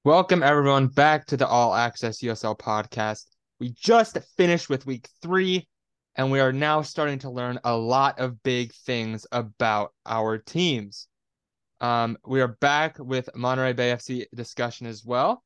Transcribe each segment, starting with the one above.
Welcome everyone back to the All Access USL podcast. We just finished with week 3, and we are now starting to learn a lot of big things about our teams. We are back with Monterey Bay FC discussion as well.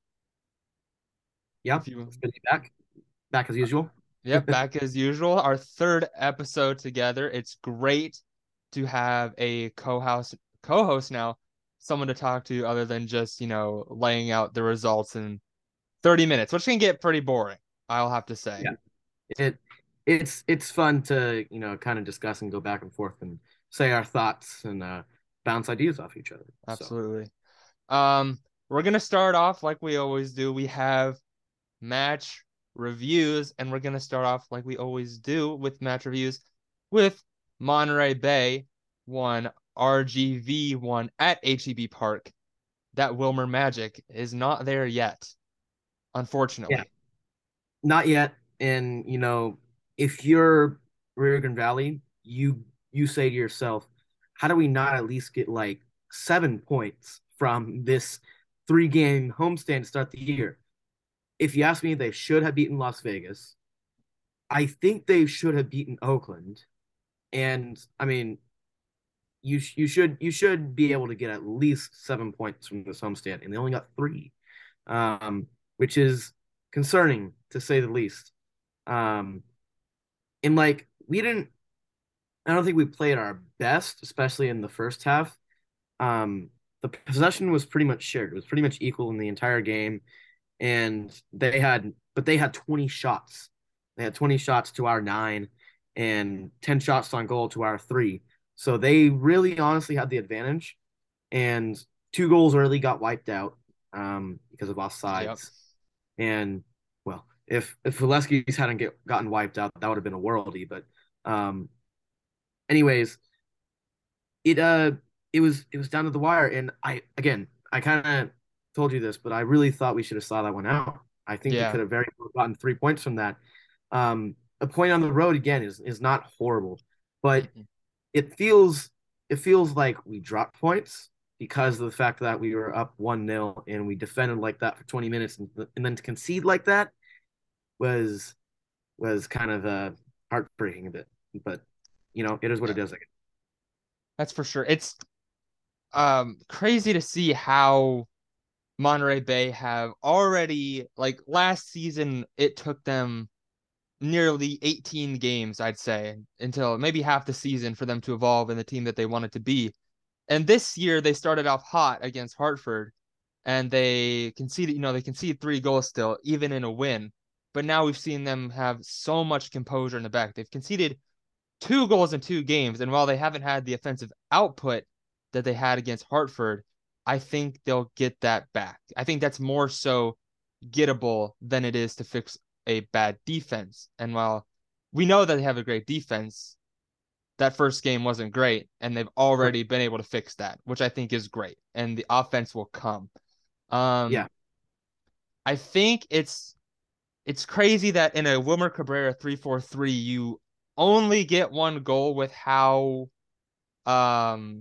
Yeah, If you, it's good to be back as usual. yep, back as usual. Our third episode together. It's great to have a co-host now, someone to talk to other than just laying out the results in 30 minutes, which can get pretty boring, I'll have to say. Yeah, it it's fun to kind of discuss and go back and forth and say our thoughts and bounce ideas off each other. So Absolutely. Um, we're gonna start off like we always do. We have match reviews, and we're gonna start off like we always do with match reviews with Monterey Bay one, RGV one at HEB Park. That Wilmer Magic is not there yet, yeah, unfortunately. not yet. And if you're Rio Grande Valley, you say to yourself, how do we not at least get like 7 points from this 3-game homestand to start the year? If you ask me, they should have beaten Las Vegas. I think they should have beaten Oakland. And I mean, you should be able to get at least 7 points from this homestand, and they only got three, which is concerning to say the least. Um, and like we didn't, I don't think we played our best, especially in the first half. Um, the possession was pretty much shared; it was pretty much equal in the entire game, and they had 20 shots. They had 20 shots to our 9 and 10 shots on goal to our 3. So they really honestly had the advantage. And 2 goals early got wiped out because of Yep. offsides. And well, if Valesky's hadn't gotten wiped out, that would have been a worldie. But um, anyways, it uh it was down to the wire. And I kind of told you this, but I really thought we should have saw that one out. I think we Yeah. could have very well gotten 3 points from that. A point on the road again is not horrible, but Mm-mm. it feels it feels like we dropped points because of the fact that we were up 1-0 and we defended like that for 20 minutes, and then to concede like that was kind of heartbreaking a bit. But it is what Yeah. it is. That's for sure. It's crazy to see how Monterey Bay have already, like last season, it took them nearly 18 games, I'd say, until maybe half the season for them to evolve in the team that they wanted to be. And this year they started off hot against Hartford and they conceded 3 goals still, even in a win. But now we've seen them have so much composure in the back. They've conceded 2 goals in 2 games. And while they haven't had the offensive output that they had against Hartford, I think they'll get that back. I think that's more so gettable than it is to fix a bad defense. And while we know that they have a great defense, that first game wasn't great, and they've Right. already been able to fix that, which I think is great. And the offense will come. Um, Yeah. I think it's crazy that in a Wilmer Cabrera 3-4-3, you only get 1 goal with how um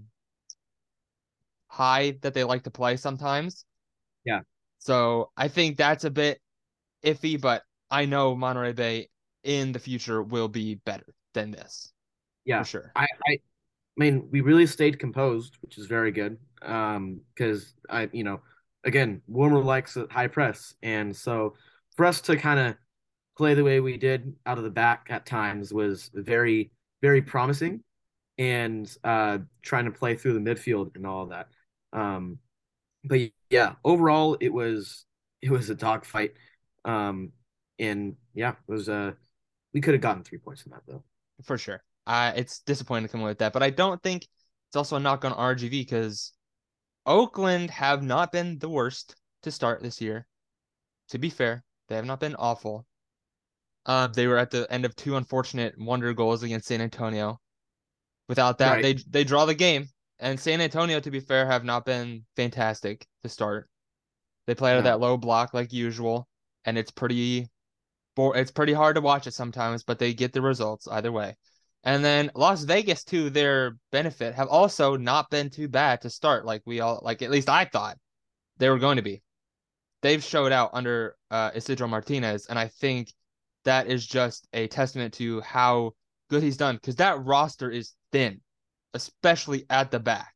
high that they like to play sometimes. Yeah. So I think that's a bit iffy, but I know Monterey Bay in the future will be better than this for Yeah. sure. I mean, we really stayed composed, which is very good. Because again, Warmer likes a high press, and so for us to kind of play the way we did out of the back at times was very, very promising, and trying to play through the midfield and all of that. Um, but yeah, overall, it was a dogfight. Um, and yeah, it was we could have gotten 3 points from that though. For sure. It's disappointing to come away with that, but I don't think it's also a knock on RGV because Oakland have not been the worst to start this year. To be fair, they have not been awful. They were at the end of 2 unfortunate wonder goals against San Antonio. Without that, Right. they draw the game. And San Antonio, to be fair, have not been fantastic to start. They play out of No. that low block like usual, and it's pretty hard to watch it sometimes, but they get the results either way. And then Las Vegas, to their benefit, have also not been too bad to start, like we all like. At least I thought they were going to be. they've showed out under Isidro Martinez, and I think that is just a testament to how good he's done because that roster is thin, especially at the back.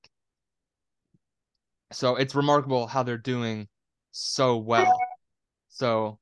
So it's remarkable how they're doing so well. So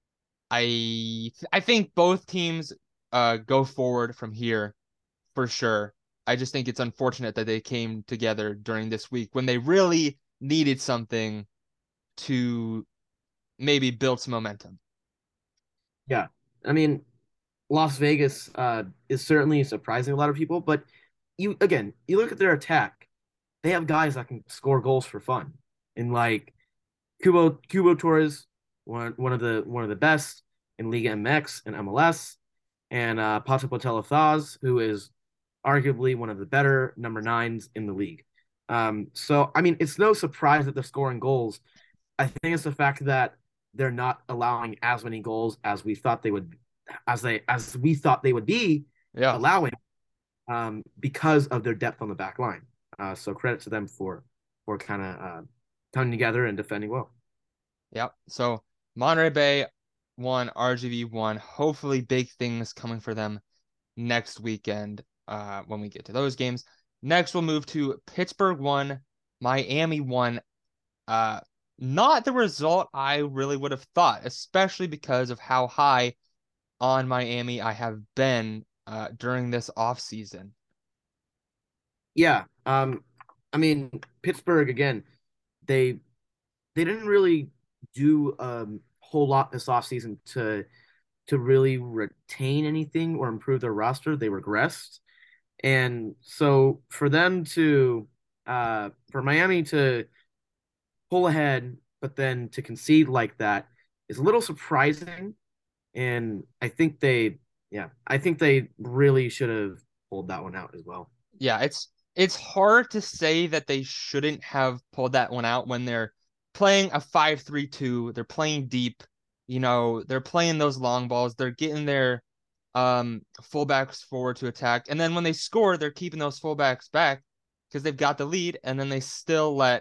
I think both teams go forward from here for sure. I just think it's unfortunate that they came together during this week when they really needed something to maybe build some momentum. Yeah. I mean, Las Vegas is certainly surprising a lot of people, but you look at their attack, they have guys that can score goals for fun. And like Cubo Torres, one of the best in Liga MX and MLS, and Pato Platelafaz, who is arguably one of the better number nines in the league. So I mean, it's no surprise that they're scoring goals. I think it's the fact that they're not allowing as many goals as we thought they would, as we thought they would be Yeah. allowing, because of their depth on the back line. So credit to them for kind of coming together and defending well. Yep. So Monterey Bay won, RGV won. Hopefully big things coming for them next weekend when we get to those games. Next, we'll move to Pittsburgh 1, Miami 1. Not the result I really would have thought, especially because of how high on Miami I have been during this offseason. Yeah. I mean, Pittsburgh again, they they didn't really do a whole lot this offseason to really retain anything or improve their roster. They regressed. And so for Miami to pull ahead, but then to concede like that is a little surprising. And I think they really should have pulled that one out as well. Yeah, it's hard to say that they shouldn't have pulled that one out when they're playing a 5-3-2. They're playing deep, they're playing those long balls. They're getting their fullbacks forward to attack. And then when they score, they're keeping those fullbacks back because they've got the lead, and then they still let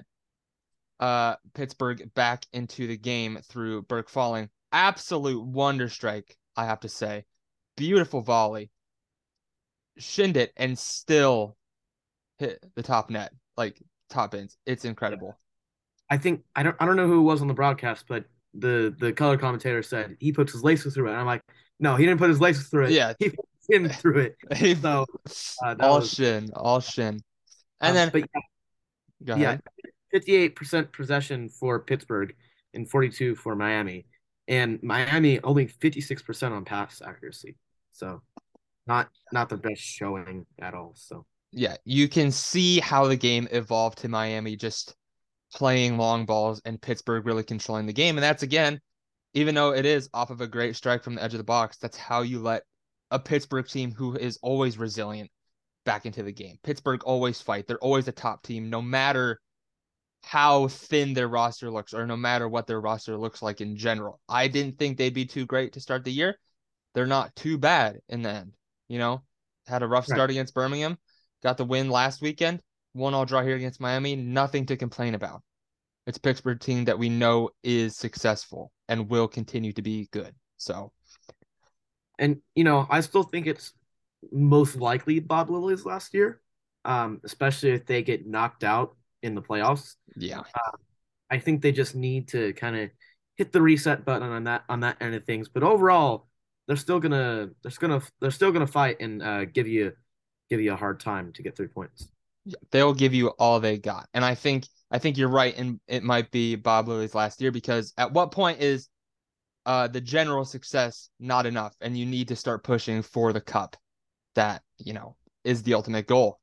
Pittsburgh back into the game through Burke falling. Absolute wonder strike, I have to say. Beautiful volley. Shinned it and still hit the top net, like top ends. It's incredible. I don't know who it was on the broadcast, but the color commentator said he puts his laces through it. And I'm like, no, he didn't put his laces through it. Yeah. He put his skin through it. So that all was shin, all shin. And then but go yeah, ahead. 58% possession for Pittsburgh and 42 for Miami. And Miami only 56% on pass accuracy. So not the best showing at all. So Yeah, you can see how the game evolved to Miami just playing long balls and Pittsburgh really controlling the game. And that's again, even though it is off of a great strike from the edge of the box, that's how you let a Pittsburgh team who is always resilient back into the game. Pittsburgh always fight. They're always a top team, no matter how thin their roster looks or no matter what their roster looks like in general. I didn't think they'd be too great to start the year. They're not too bad in the end. Had a rough right. start against Birmingham, got the win last weekend, 1-1 draw here against Miami, nothing to complain about. It's a Pittsburgh team that we know is successful and will continue to be good. So, And I still think it's most likely Bob Lily's last year, especially if they get knocked out in the playoffs. yeah. I think they just need to kind of hit the reset button on that end of things. But overall, they're still gonna fight and give you a hard time to get 3 points. They'll give you all they got. And I think you're right, and it might be Bob Lily's last year because at what point is the general success not enough and you need to start pushing for the cup that, is the ultimate goal.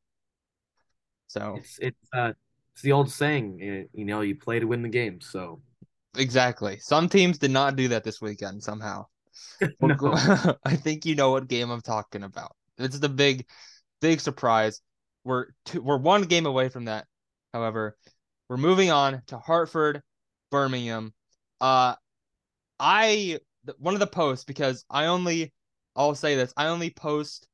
So It's the old saying, you play to win the game. So exactly. Some teams did not do that this weekend somehow. no, I think you know what game I'm talking about. It's the big surprise. We're one game away from that. However, we're moving on to Hartford, Birmingham. Uh, one of the posts because I'll say this. I only post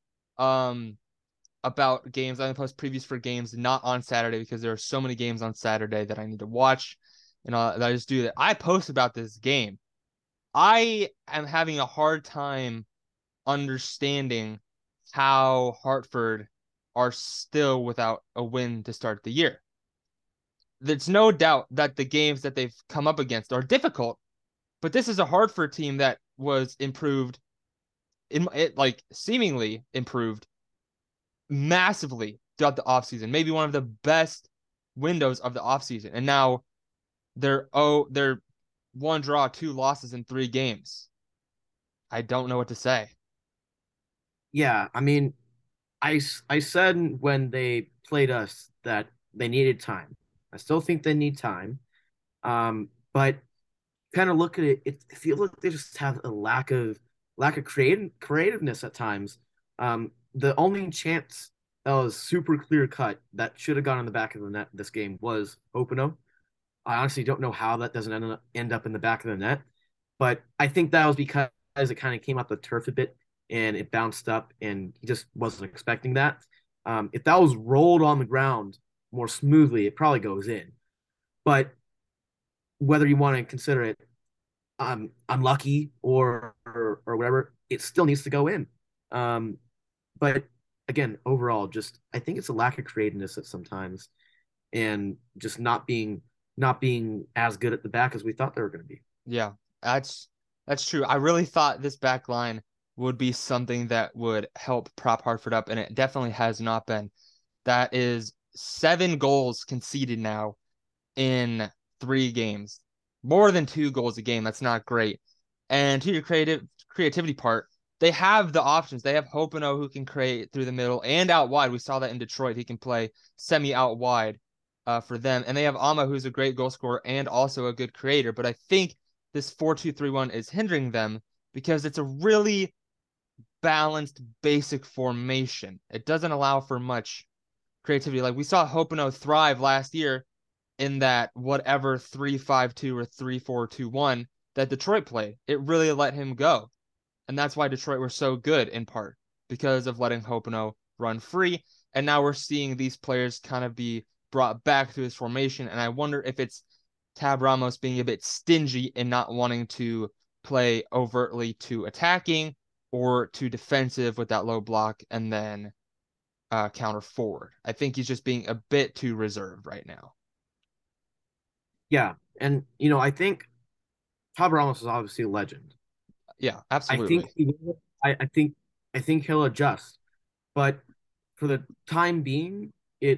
about games. I only post previews for games not on Saturday because there are so many games on Saturday that I need to watch and I just do that. I post about this game. I am having a hard time understanding how Hartford are still without a win to start the year. There's no doubt that the games that they've come up against are difficult, but this is a Hartford team that was improved in it, like seemingly improved massively throughout the offseason. Maybe one of the best windows of the offseason. And now they're one draw, two losses in 3 games. I don't know what to say. Yeah, I mean, I said when they played us that they needed time. I still think they need time. But kind of look at it, it feels like they just have a lack of creativeness at times. The only chance that was super clear cut that should have gone in the back of the net this game was Openo. I honestly don't know how that doesn't end up in the back of the net, but I think that was because it kind of came off the turf a bit and it bounced up, and he just wasn't expecting that. If that was rolled on the ground more smoothly, it probably goes in. But whether you want to consider it unlucky or whatever, it still needs to go in. Um, but again, overall, just I think it's a lack of creativeness at sometimes, and just not being as good at the back as we thought they were going to be. Yeah, that's that's true. I really thought this back line would be something that would help prop Hartford up, and it definitely has not been. That is 7 goals conceded now in 3 games. More than 2 goals a game. That's not great. And to your creativity part, they have the options. They have Hopino who can create through the middle and out wide. We saw that in Detroit. He can play semi out wide for them. And they have Ama, who's a great goal scorer and also a good creator. But I think this 4-2-3-1 is hindering them because it's a really balanced, basic formation. It doesn't allow for much creativity. Like we saw Hopino thrive last year in that whatever 3-5-2 or 3-4-2-1 that Detroit played. It really let him go. And that's why Detroit were so good in part because of letting Hopino run free. And now we're seeing these players kind of be brought back to his formation. And I wonder if it's Tab Ramos being a bit stingy and not wanting to play overtly to attacking or to defensive with that low block and then counter forward. I think he's just being a bit too reserved right now. Yeah, and I think Todd Ramos is obviously a legend. Yeah, I think absolutely. he will. I think he'll adjust, but for the time being,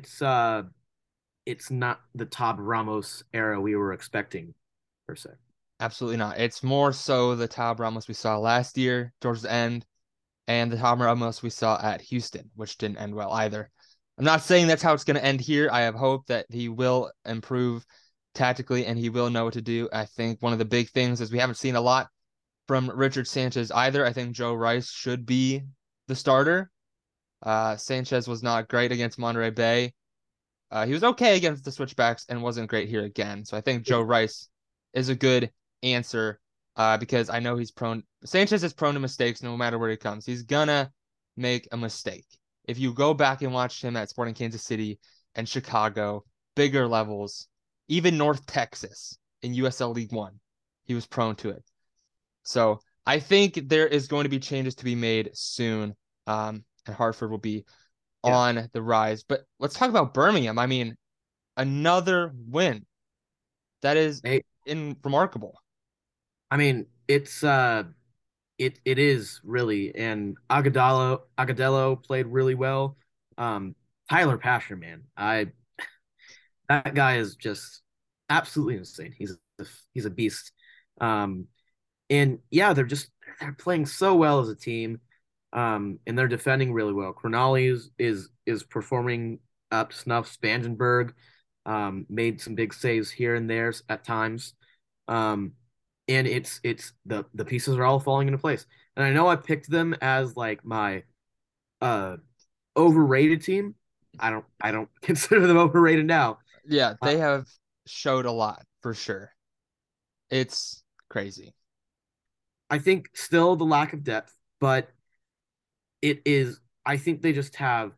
it's not the Todd Ramos era we were expecting per se. Absolutely not. It's more so the Tab Ramos we saw last year towards the end and the Tom Ramos we saw at Houston, which didn't end well either. I'm not saying that's how it's going to end here. I have hope that he will improve tactically and he will know what to do. I think one of the big things is we haven't seen a lot from Richard Sanchez either. I think Joe Rice should be the starter. Sanchez was not great against Monterey Bay. He was okay against the switchbacks and wasn't great here again. So I think Joe Rice is a good answer because I know Sanchez is prone to mistakes no matter where he comes. He's gonna make a mistake. If you go back and watch him at Sporting Kansas City and Chicago, bigger levels, even North Texas in USL League One, he was prone to it. So I think there is going to be changes to be made soon, and Hartford will be Yeah. on the rise. But let's talk about Birmingham. I mean, another win. That is Hey, remarkable. I mean, it is really, and Agadello played really well. Um, Tyler Pasher, man, I that guy is just absolutely insane. He's a beast. Um, and yeah, they're playing so well as a team, and they're defending really well. Cronali is performing up to snuff. Spangenberg made some big saves here and there at times, and it's the pieces are all falling into place. And I know I picked them as like my uh overrated team. I don't consider them overrated now. Yeah, Uh, they have showed a lot for sure. It's crazy. I think still the lack of depth, but it is. I think they just have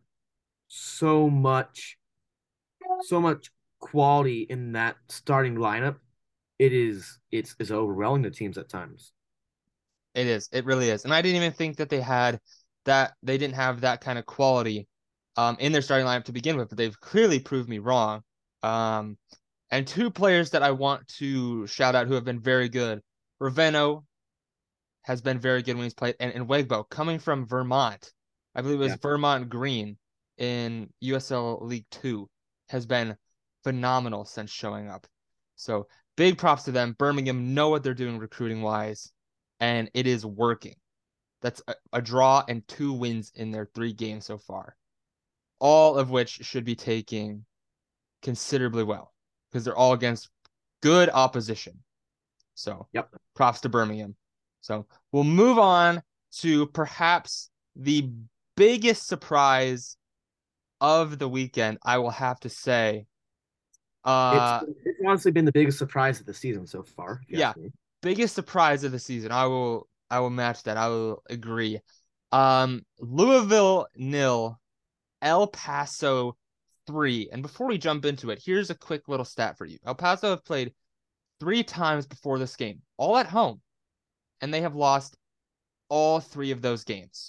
so much, so much quality in that starting lineup it's overwhelming the teams at times. It is. It really is. And I didn't even think that they didn't have that kind of quality in their starting lineup to begin with, but they've clearly proved me wrong. Um, and two players that I want to shout out who have been very good. Raveno has been very good when he's played, and Wegbo coming from Vermont. I believe it was Yeah. Vermont Green in USL League Two has been phenomenal since showing up. So big props to them. Birmingham know what they're doing recruiting wise, and it is working. That's a draw and 2 wins in their 3 games so far, all of which should be taking considerably well because they're all against good opposition. So Yep. props to Birmingham. So we'll move on to perhaps the biggest surprise of the weekend, I will have to say. It's honestly been the biggest surprise of the season so far, if you Yeah, ask me. biggest surprise of the season. I will match that. I will agree. Louisville nil, El Paso 3. And before we jump into it, here's a quick little stat for you. El Paso have played 3 times before this game, all at home, and they have lost all 3 of those games.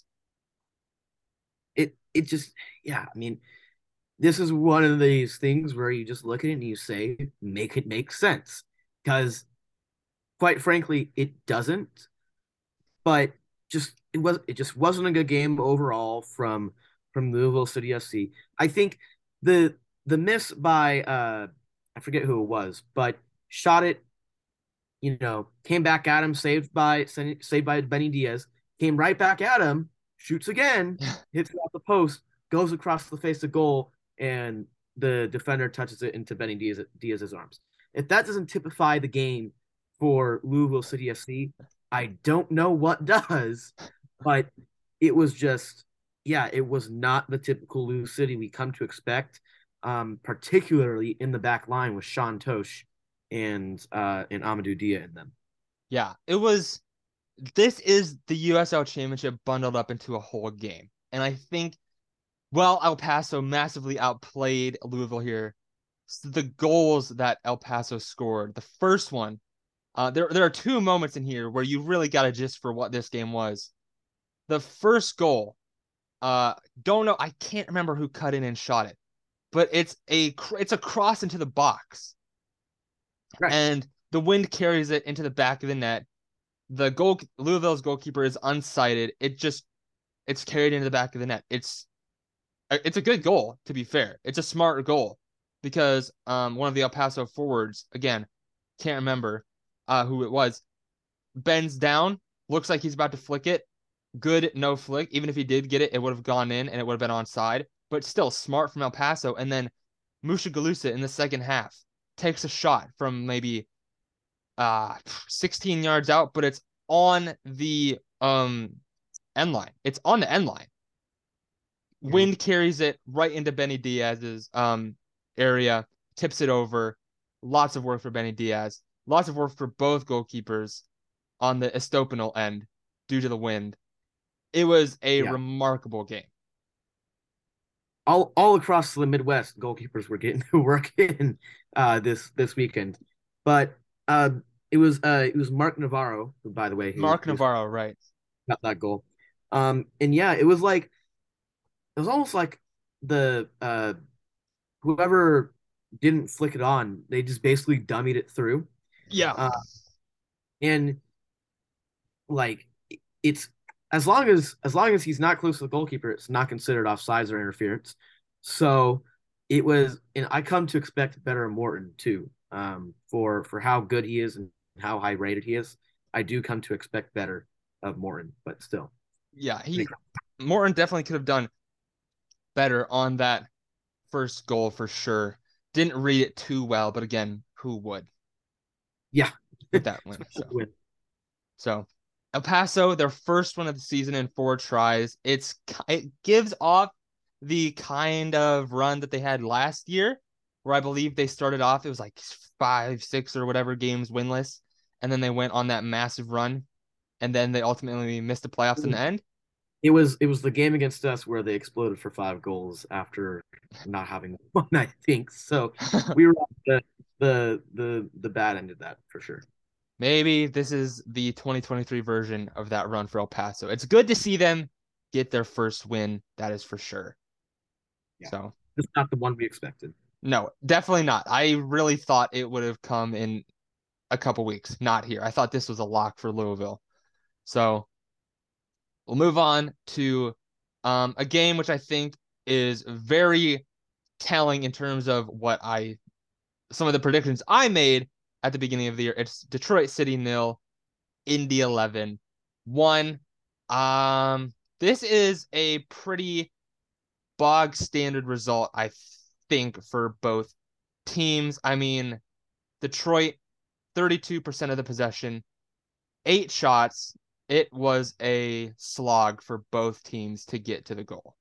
It just yeah, I mean, this is one of these things where you just look at it and you say, make it make sense. Because quite frankly, it doesn't. But it just wasn't a good game overall from Louisville City SC. I think the the miss by I forget who it was, but shot it, came back at him, saved by Benny Diaz, came right back at him, shoots again, hits it off the post, goes across the face of goal, and the defender touches it into Diaz's arms. If that doesn't typify the game for Louisville City FC, I don't know what does. But it was just, yeah, it was not the typical Louisville City we come to expect, particularly in the back line with Sean Tosh and Amadou Dia in them. Yeah, it was. This is the USL Championship bundled up into a whole game. And I think, well, El Paso massively outplayed Louisville here. So the goals that El Paso scored, the first one, there are 2 moments in here where you really got a gist for what this game was. The first goal, don't know, I can't remember who cut in and shot it, but it's a cross into the box, Right. and the wind carries it into the back of the net. Louisville's goalkeeper is unsighted. It's carried into the back of the net. It's a good goal, to be fair. It's a smart goal because one of the El Paso forwards, again, can't remember who it was, bends down, looks like he's about to flick it. Good no flick. Even if he did get it, it would have gone in and it would have been onside. But still smart from El Paso. And then Musha Galusa in the second half takes a shot from maybe 16 yards out, but it's on the end line. It's on the end line. Mhm. Wind carries it right into Benny Diaz's area, tips it over. Lots of work for Benny Diaz. Lots of work for both goalkeepers on the Estopanol end due to the wind. It was a Yeah. remarkable game. All across the Midwest, goalkeepers were getting to work in this weekend. But uh, it was Mark Navarro, who, by the way, Mark who Navarro, right? got that goal. And yeah, it was almost like the whoever didn't flick it on, they just basically dummied it through. Yeah. Uh, and like it's as long as he's not close to the goalkeeper, it's not considered offsides or interference. So it was, and I come to expect better of Morton too, for how good he is and how high rated he is. I do come to expect better of Morton, but still, Yeah, Morton definitely could have done better on that first goal for sure. Didn't read it too well, but again, who would yeah, with that win? So El Paso, their first one of the season in 4 tries. It gives off the kind of run that they had last year, where I believe they started off, it was like 5, 6 or whatever games winless, and then they went on that massive run, and then they ultimately missed the playoffs in the end. It was the game against us where they exploded for 5 goals after not having one, I think. So we were at the bad end of that for sure. Maybe this is the 2023 version of that run for El Paso. It's good to see them get their first win, that is for sure. Yeah, So, it's not the one we expected. no, definitely not. I really thought it would have come in a couple weeks, not here. I thought this was a lock for Louisville. So, we'll move on to a game which I think is very telling in terms of some of the predictions I made at the beginning of the year. It's Detroit City nil, Indy 11. One, this is a pretty bog standard result, I think, for both teams. I mean, Detroit, 32% of the possession, 8 shots. It was a slog for both teams to get to the goal.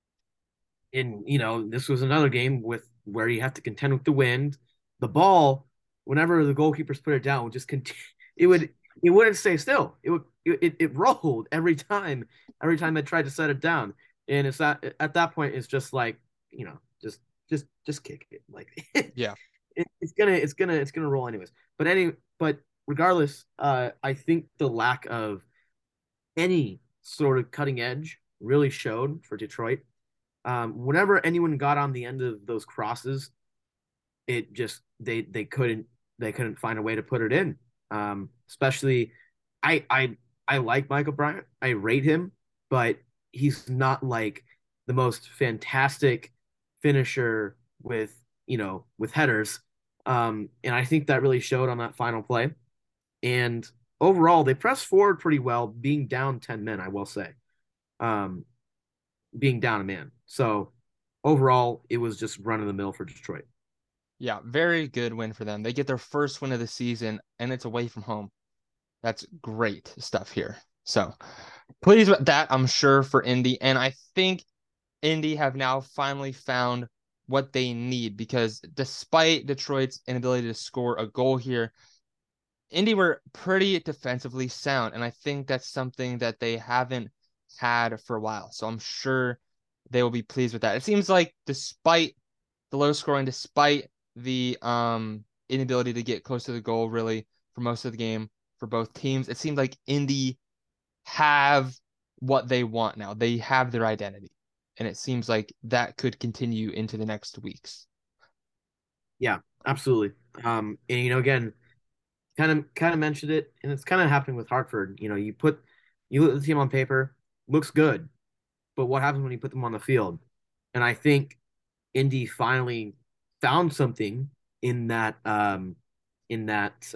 And this was another game with where you have to contend with the wind. The ball, whenever the goalkeepers put it down, would just continue. It would it wouldn't stay still. It rolled every time. Every time they tried to set it down, and it's that at that point it's just like just kick it. Like Yeah. it's gonna roll anyways. But regardless, I think the lack of any sort of cutting edge really showed for Detroit. Whenever anyone got on the end of those crosses, it just they couldn't find a way to put it in. Especially, I like Michael Bryant. I rate him, but he's not like the most fantastic finisher with headers. And I think that really showed on that final play. And overall, they pressed forward pretty well, being down 10 men, I will say. Um, being down a man. So overall, it was just run of the mill for Detroit. Yeah, very good win for them. They get their first win of the season, and it's away from home. That's great stuff here. So pleased with that, I'm sure, for Indy. And I think Indy have now finally found what they need because despite Detroit's inability to score a goal here, Indy were pretty defensively sound. And I think that's something that they haven't had for a while. So I'm sure they will be pleased with that. It seems like despite the low scoring, despite the inability to get close to the goal really for most of the game for both teams, it seems like Indy have what they want now. They have their identity. And it seems like that could continue into the next weeks. Yeah, absolutely. And again, kind of mentioned it, and it's kind of happening with Hartford. You look at the team on paper, looks good, but what happens when you put them on the field? And I think Indy finally found something in that in that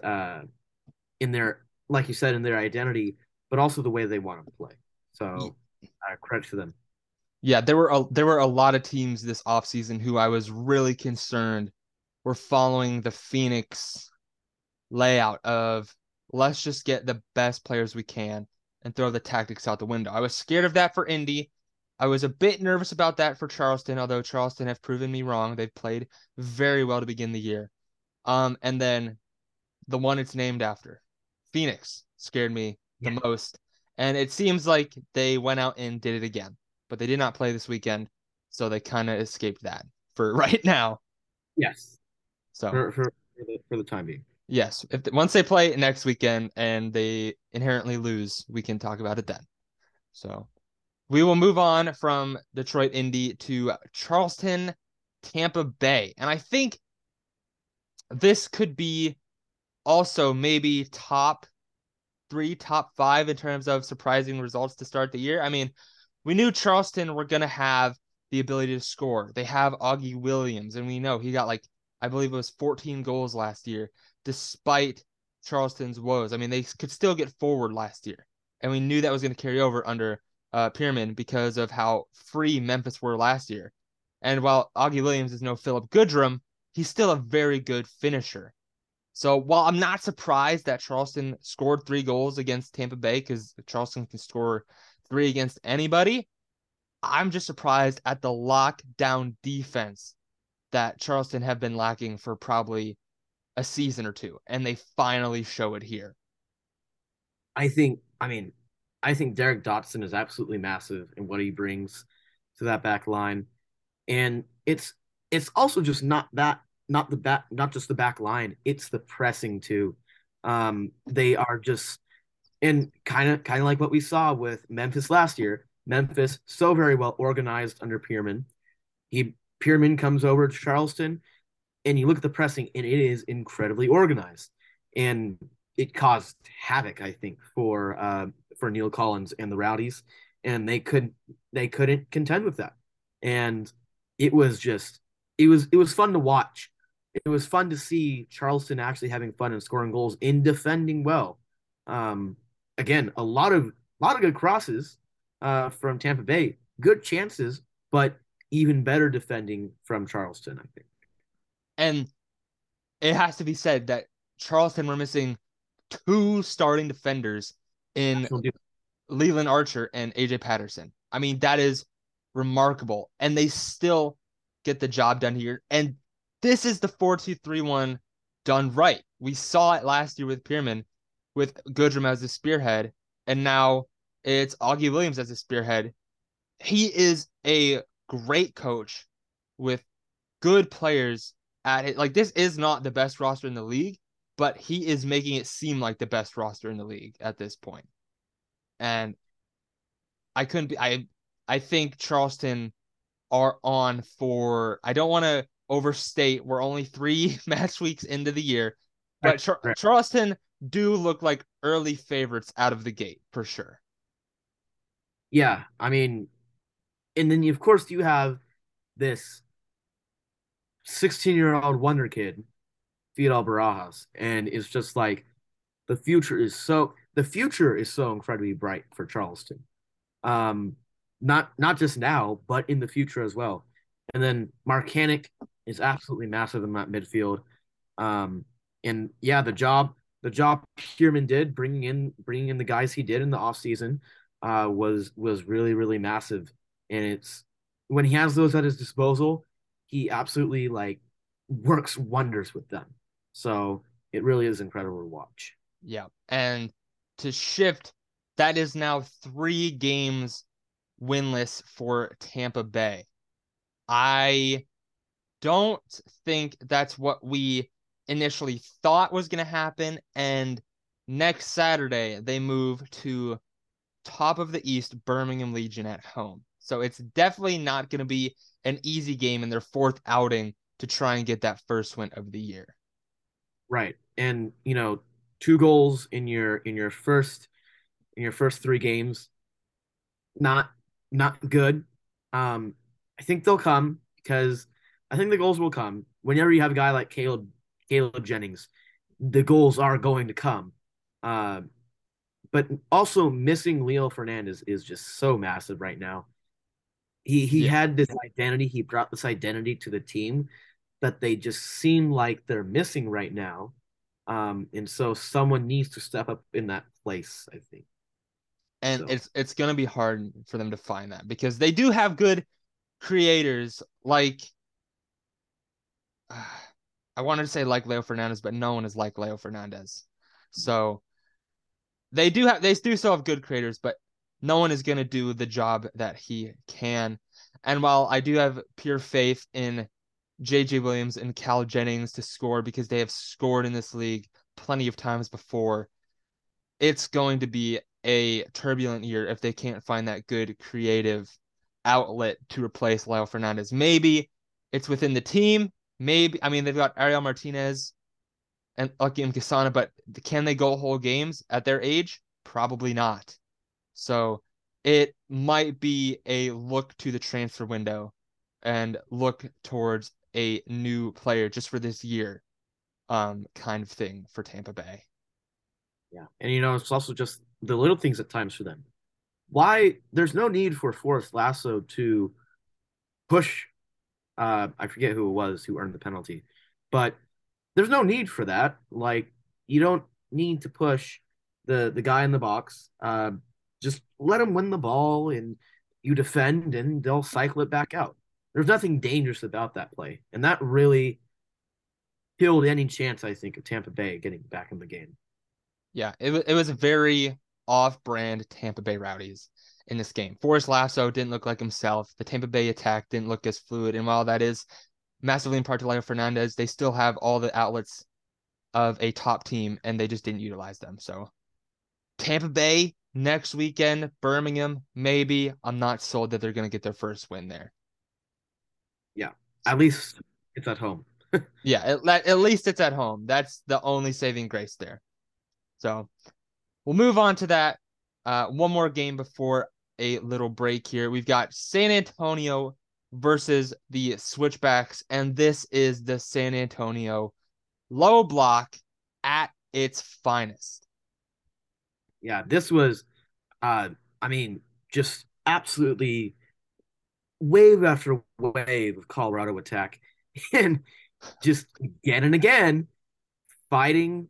in their like you said in their identity, but also the way they want to play. So credit to them. Yeah, there were a lot of teams this offseason who I was really concerned were following the Phoenix layout of let's just get the best players we can and throw the tactics out the window. I was scared of that for Indy. I was a bit nervous about that for Charleston, although Charleston have proven me wrong. They've played very well to begin the year. And then the one it's named after, Phoenix, scared me the Yeah. most. And it seems like they went out and did it again, but they did not play this weekend, so they kind of escaped that for right now. Yes. So For the time being. yes, once they play next weekend and they inherently lose, we can talk about it then. So we will move on from Detroit Indy to Charleston, Tampa Bay. And I think this could be also maybe top three, top five in terms of surprising results to start the year. I mean, we knew Charleston were going to have the ability to score. They have Augie Williams, and we know he got I believe it was 14 goals last year, despite Charleston's woes. I mean, they could still get forward last year, and we knew that was going to carry over under Pierman because of how free Memphis were last year. And while Augie Williams is no Philip Goodrum, he's still a very good finisher. So while I'm not surprised that Charleston scored 3 goals against Tampa Bay, because Charleston can score 3 against anybody, I'm just surprised at the lockdown defense that Charleston have been lacking for probably a season or two, and they finally show it here. I think Derek Dotson is absolutely massive in what he brings to that back line. And it's also just not that not just the back line, it's the pressing too. They are just and kind of like what we saw with Memphis last year. Memphis so very well organized under Pierman. Pierman comes over to Charleston, and you look at the pressing, and it is incredibly organized, and it caused havoc, I think, for Neil Collins and the Rowdies, and they couldn't contend with that, and it was just it was fun to watch. It was fun to see Charleston actually having fun and scoring goals in defending well. Um, Again, a lot of good crosses from Tampa Bay, good chances, but even better defending from Charleston, I think. And it has to be said that Charleston were missing two starting defenders in Leland Archer and AJ Patterson. I mean, that is remarkable. And they still get the job done here. And this is the 4-2-3-1 done right. We saw it last year with Pierman, with Goodrum as the spearhead. And now it's Augie Williams as the spearhead. He is a great coach with good players at it. Like, this is not the best roster in the league, but he is making it seem like the best roster in the league at this point. And I couldn't be I think Charleston are on for, I don't want to overstate, we're only 3 match weeks into the year, but Right. Charleston do look like early favorites out of the gate for sure. Yeah, I mean, and then of course you have this 16-year-old wonder kid, Fidel Barajas, and it's just like the future is so incredibly bright for Charleston. Um, not just now, but in the future as well. And then Marcanic is absolutely massive in that midfield. Um, and yeah, the job Kierman did bringing in the guys he did in the offseason was really really massive. And it's when he has those at his disposal, he absolutely like works wonders with them. So it really is incredible to watch. Yeah. And to shift, that is now 3 games winless for Tampa Bay. I don't think that's what we initially thought was going to happen. And next Saturday, they move to top of the East, Birmingham Legion at home. So it's definitely not going to be an easy game in their 4th outing to try and get that first win of the year. Right. And 2 goals in your first 3 games, not not good. I think they'll come because I think the goals will come. Whenever you have a guy like Caleb Jennings, the goals are going to come. Uh, but also missing Leo Fernandez is just so massive right now. He Yeah. had this identity. He brought this identity to the team that they just seem like they're missing right now. And so someone needs to step up in that place, I think. And So it's going to be hard for them to find that because they do have good creators like I wanted to say like Leo Fernandez, but no one is like Leo Fernandez. So they do still have good creators, but no one is going to do the job that he can. And while I do have pure faith in JJ Williams and Cal Jennings to score because they have scored in this league plenty of times before, it's going to be a turbulent year if they can't find that good creative outlet to replace Leo Fernandez. Maybe it's within the team. Maybe, I mean, they've got Ariel Martinez and Lucky Mkisana, but can they go whole games at their age? Probably not. So it might be a look to the transfer window and look towards a new player just for this year, kind of thing for Tampa Bay. yeah, and it's also just the little things at times for them. Why there's no need for Forrest Lasso to push. I forget who it was who earned the penalty, but there's no need for that. Like you don't need to push the guy in the box. Just let him win the ball and you defend and they'll cycle it back out. There's nothing dangerous about that play, and that really killed any chance I think of Tampa Bay getting back in the game. Yeah, it was a very off-brand Tampa Bay Rowdies in this game. Forrest Lasso didn't look like himself. The Tampa Bay attack didn't look as fluid. And while that is massively in part to Leo Fernandez. They still have all the outlets of a top team, and they just didn't utilize them. So Tampa Bay next weekend, Birmingham, maybe. I'm not sold that they're going to get their first win there. Yeah, at least it's at home. Yeah, at least it's at home. That's the only saving grace there. So we'll move on to that. One more game before a little break here. We've got San Antonio versus the Switchbacks, and this is the San Antonio low block at its finest. Yeah, this was, I mean, just absolutely wave after wave of Colorado attack, and just again and again fighting,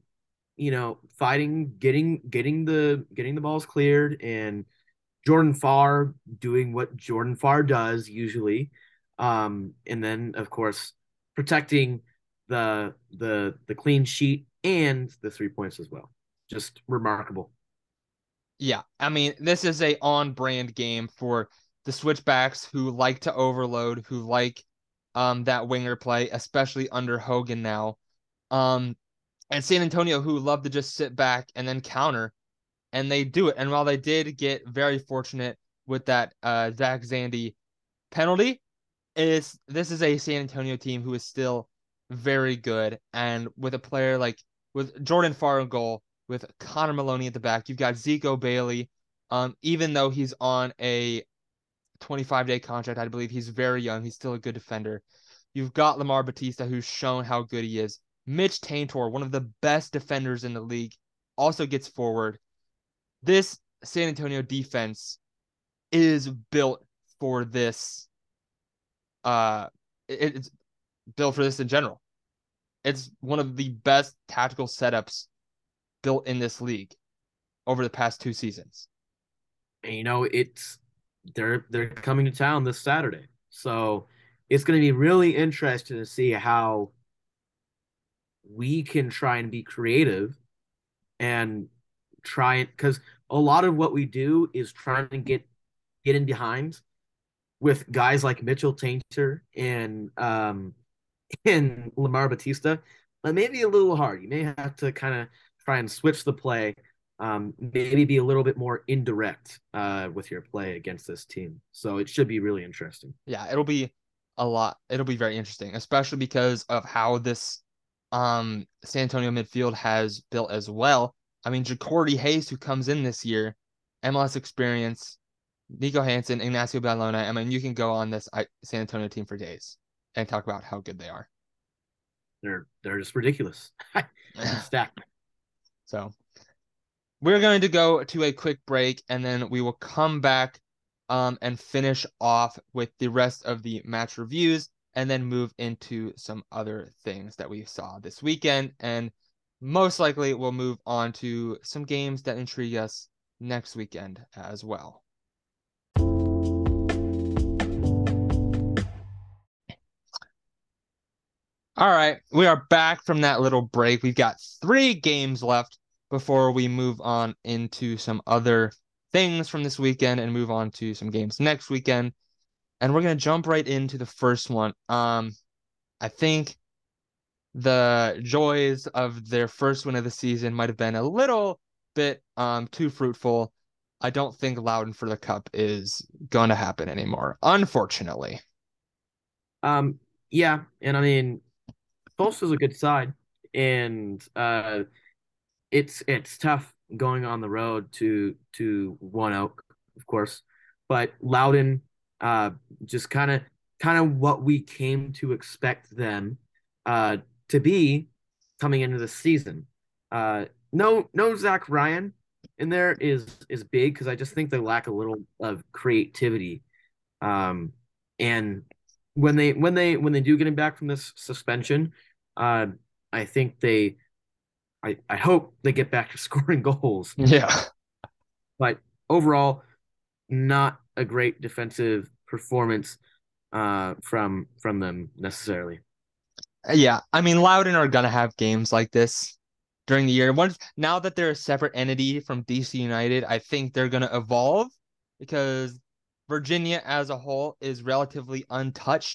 getting the balls cleared, and Jordan Farr doing what Jordan Farr does usually, and then of course protecting the clean sheet and the 3 points as well. Just remarkable. Yeah, I mean, this is a on-brand game for the switchbacks who like to overload, who like that winger play, especially under Hogan now. Um, and San Antonio who love to just sit back and then counter, and they do it. And while they did get very fortunate with that Zach Zandy penalty, this is a San Antonio team who is still very good, and with a player like with Jordan Farr in goal, with Connor Maloney at the back, you've got Zico Bailey. Even though he's on a 25-day contract, I believe he's very young. He's still a good defender. You've got Lamar Batista, who's shown how good he is. Mitch Taintor, one of the best defenders in the league, also gets forward. This San Antonio defense is built for this. It's built for this in general. It's one of the best tactical setups built in this league over the past 2 seasons. And it's they're coming to town this Saturday, so it's going to be really interesting to see how we can try and be creative and try it, because a lot of what we do is trying to get in behind with guys like Mitchell Tainter and Lamar Batista. But maybe a little hard. You may have to kind of try and switch the play, maybe be a little bit more indirect with your play against this team. So it should be really interesting. Yeah, it'll be a lot. It'll be very interesting, especially because of how this San Antonio midfield has built as well. I mean, Jacory Hayes, who comes in this year, MLS experience, Nico Hansen, Ignacio Ballona. I mean, you can go on this San Antonio team for days and talk about how good they are. They're just ridiculous. Stacked. So we're going to go to a quick break, and then we will come back and finish off with the rest of the match reviews, and then move into some other things that we saw this weekend. And most likely we'll move on to some games that intrigue us next weekend as well. All right, we are back from that little break. We've got 3 games left before we move on into some other things from this weekend and move on to some games next weekend. And we're going to jump right into the first one. I think the joys of their first win of the season might have been a little bit too fruitful. I don't think Loudoun for the Cup is going to happen anymore, unfortunately. Yeah, and I mean, Tulsa's a good side, and it's tough going on the road to One Oak, of course, but Loudoun, uh, just kind of what we came to expect them to be coming into the season. No Zach Ryan in there is big, because I just think they lack a little of creativity. And when they do get him back from this suspension, uh, I think I hope they get back to scoring goals. Yeah. But overall, not a great defensive performance from them necessarily. Yeah. I mean, Loudoun are going to have games like this during the year. Once now that they're a separate entity from DC United, I think they're going to evolve because Virginia as a whole is relatively untouched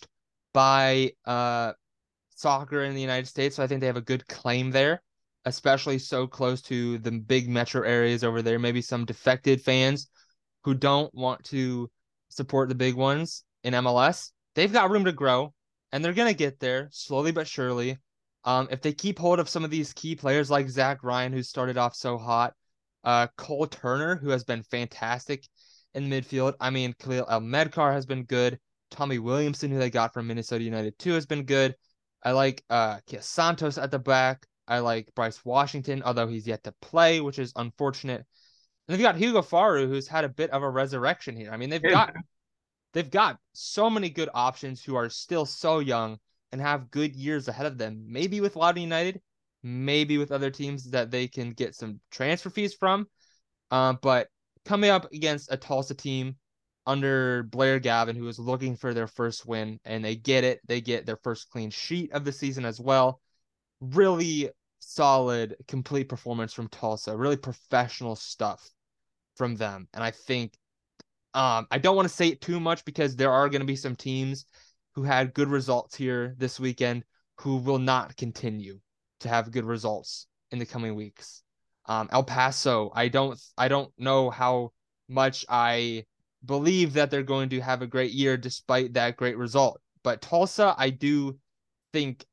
by soccer in the United States, so I think they have a good claim there, especially so close to the big metro areas over there. Maybe some defected fans who don't want to support the big ones in MLS. They've got room to grow, and they're gonna get there slowly but surely. If they keep hold of some of these key players like Zach Ryan, who started off so hot, Cole Turner, who has been fantastic in midfield. I mean, Khalil El-Medkar has been good. Tommy Williamson, who they got from Minnesota United too, has been good. I like Kia Santos at the back. I like Bryce Washington, although he's yet to play, which is unfortunate. And they've got Hugo Faru, who's had a bit of a resurrection here. I mean, they've Yeah, got they've got so many good options who are still so young and have good years ahead of them. Maybe with Loudoun United, maybe with other teams that they can get some transfer fees from. But coming up against a Tulsa team under Blair Gavin, who is looking for their first win, and they get it. They get their first clean sheet of the season as well. Really solid, complete performance from Tulsa. Really professional stuff from them. And I think I don't want to say it too much because there are going to be some teams who had good results here this weekend who will not continue to have good results in the coming weeks. El Paso, I don't know how much I believe that they're going to have a great year despite that great result. But Tulsa, I do think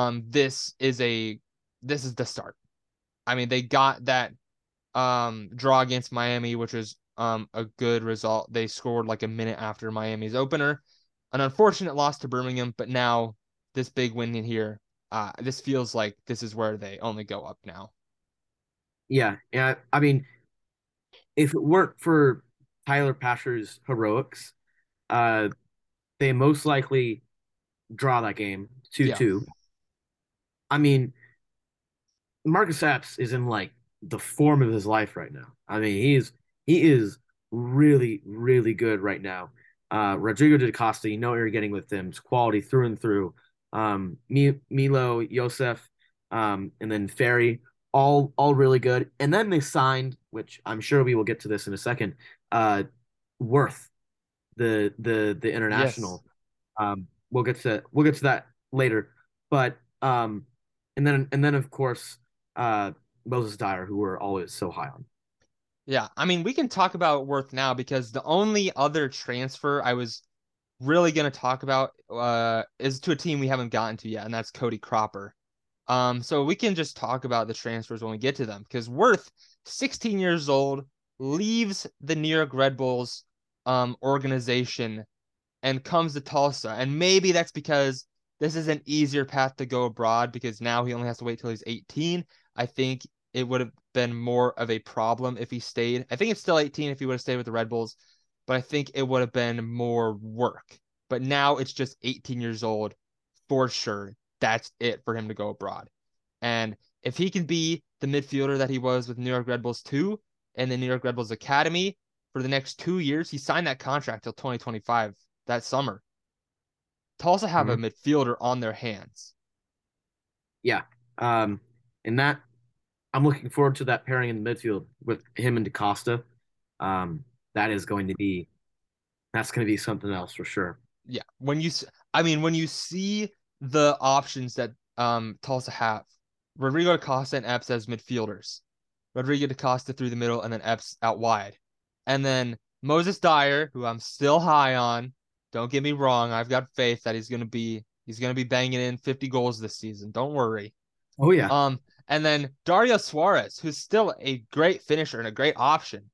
this is the start. I mean, they got that draw against Miami, which was a good result. They scored like a minute after Miami's opener. An unfortunate loss to Birmingham, but now this big win in here, this feels like this is where they only go up now. yeah. I mean, if it weren't for Tyler Pasher's heroics, uh, they most likely draw that game Yeah. 2-2. I mean, Marcus Epps is in like the form of his life right now. I mean, he is really, really good right now. Rodrigo de Costa, you know what you're getting with him. It's quality through and through. Milo, Yosef, and then Ferry, all really good. And then they signed, which I'm sure we will get to this in a second, Worth, the Yes. international. We'll get to that later. But and then of course uh Moses Dyer, who we're always so high on. Yeah. I mean, we can talk about Worth now because the only other transfer I was really going to talk about is to a team we haven't gotten to yet, and that's Cody Cropper. So we can just talk about the transfers when we get to them because Worth, 16 years old, leaves the New York Red Bulls organization and comes to Tulsa. And maybe that's because this is an easier path to go abroad because now he only has to wait till he's 18. I think it would have been more of a problem if he stayed. I think it's still 18 if he would have stayed with the Red Bulls, but I think it would have been more work. But now it's just 18 years old for sure. That's it for him to go abroad. And if he can be the midfielder that he was with New York Red Bulls 2 and the New York Red Bulls Academy for the next 2 years, he signed that contract till 2025 that summer. Tulsa have a Mhm. midfielder on their hands. Yeah. Um, and that I'm looking forward to that pairing in the midfield with him and DaCosta. Um, that is going to be that's going to be something else for sure. Yeah, I mean, when you see the options that Tulsa have, Rodrigo Costa and Epps as midfielders, Rodrigo Costa through the middle, and then Epps out wide, and then Moses Dyer, who I'm still high on. Don't get me wrong, I've got faith that he's gonna be banging in 50 goals this season. Don't worry. Oh yeah. Um, and then Dario Suarez, who's still a great finisher and a great option.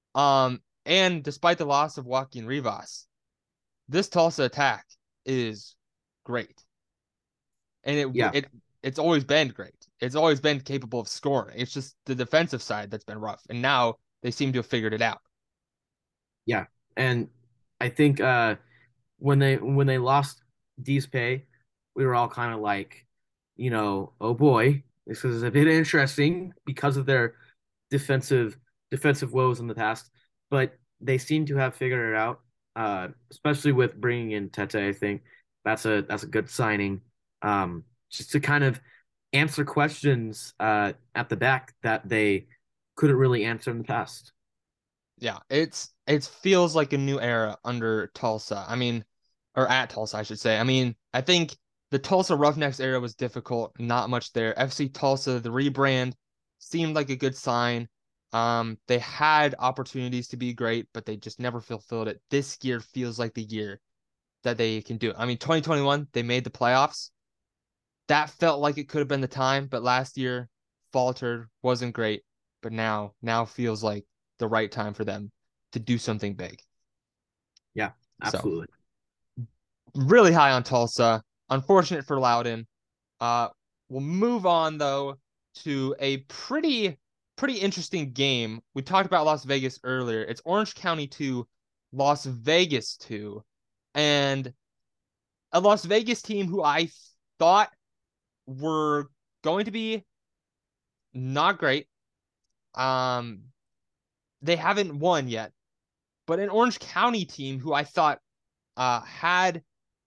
And despite the loss of Joaquin Rivas, this Tulsa attack is great, and Yeah. it's always been great. It's always been capable of scoring. It's just the defensive side that's been rough, and now they seem to have figured it out. Yeah. And I think when they lost Pay, we were all kind of like, oh boy, this is a bit interesting because of their defensive defensive woes in the past. But they seem to have figured it out, especially with bringing in Tete. I think that's a good signing, just to kind of answer questions at the back that they couldn't really answer in the past. Yeah, it feels like a new era under Tulsa. I mean, or at Tulsa, I should say. I mean, I think the Tulsa Roughnecks era was difficult, not much there. FC Tulsa, the rebrand seemed like a good sign. They had opportunities to be great, but they just never fulfilled it. This year feels like the year that they can do it. I mean, 2021, they made the playoffs. That felt like it could have been the time, but last year faltered, wasn't great. But now feels like the right time for them to do something big. Yeah, So absolutely. really high on Tulsa. Unfortunate for Loudon. Uh, we'll move on though to a pretty interesting game. We talked about Las Vegas earlier. It's Orange County 2, Las Vegas 2, and a Las Vegas team who I thought were going to be not great. Um, they haven't won yet, but an Orange County team who I thought had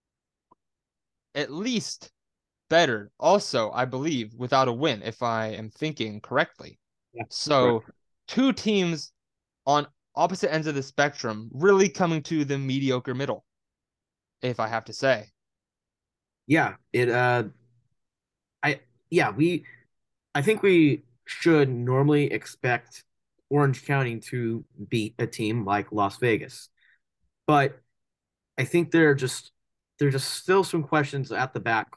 at least better also, I believe, without a win, if I am thinking correctly. Yeah, So, correct. two teams on opposite ends of the spectrum really coming to the mediocre middle, if I have to say. Yeah, it I yeah, I think we should normally expect Orange County to beat a team like Las Vegas. But I think there's just still some questions at the back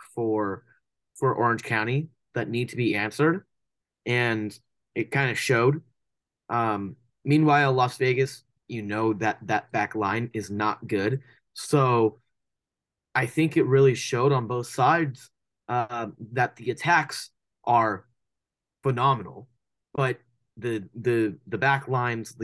for Orange County that need to be answered, and it kind of showed. Um, Meanwhile, Las Vegas, that back line is not good, so I think it really showed on both sides that the attacks are phenomenal, but the back lines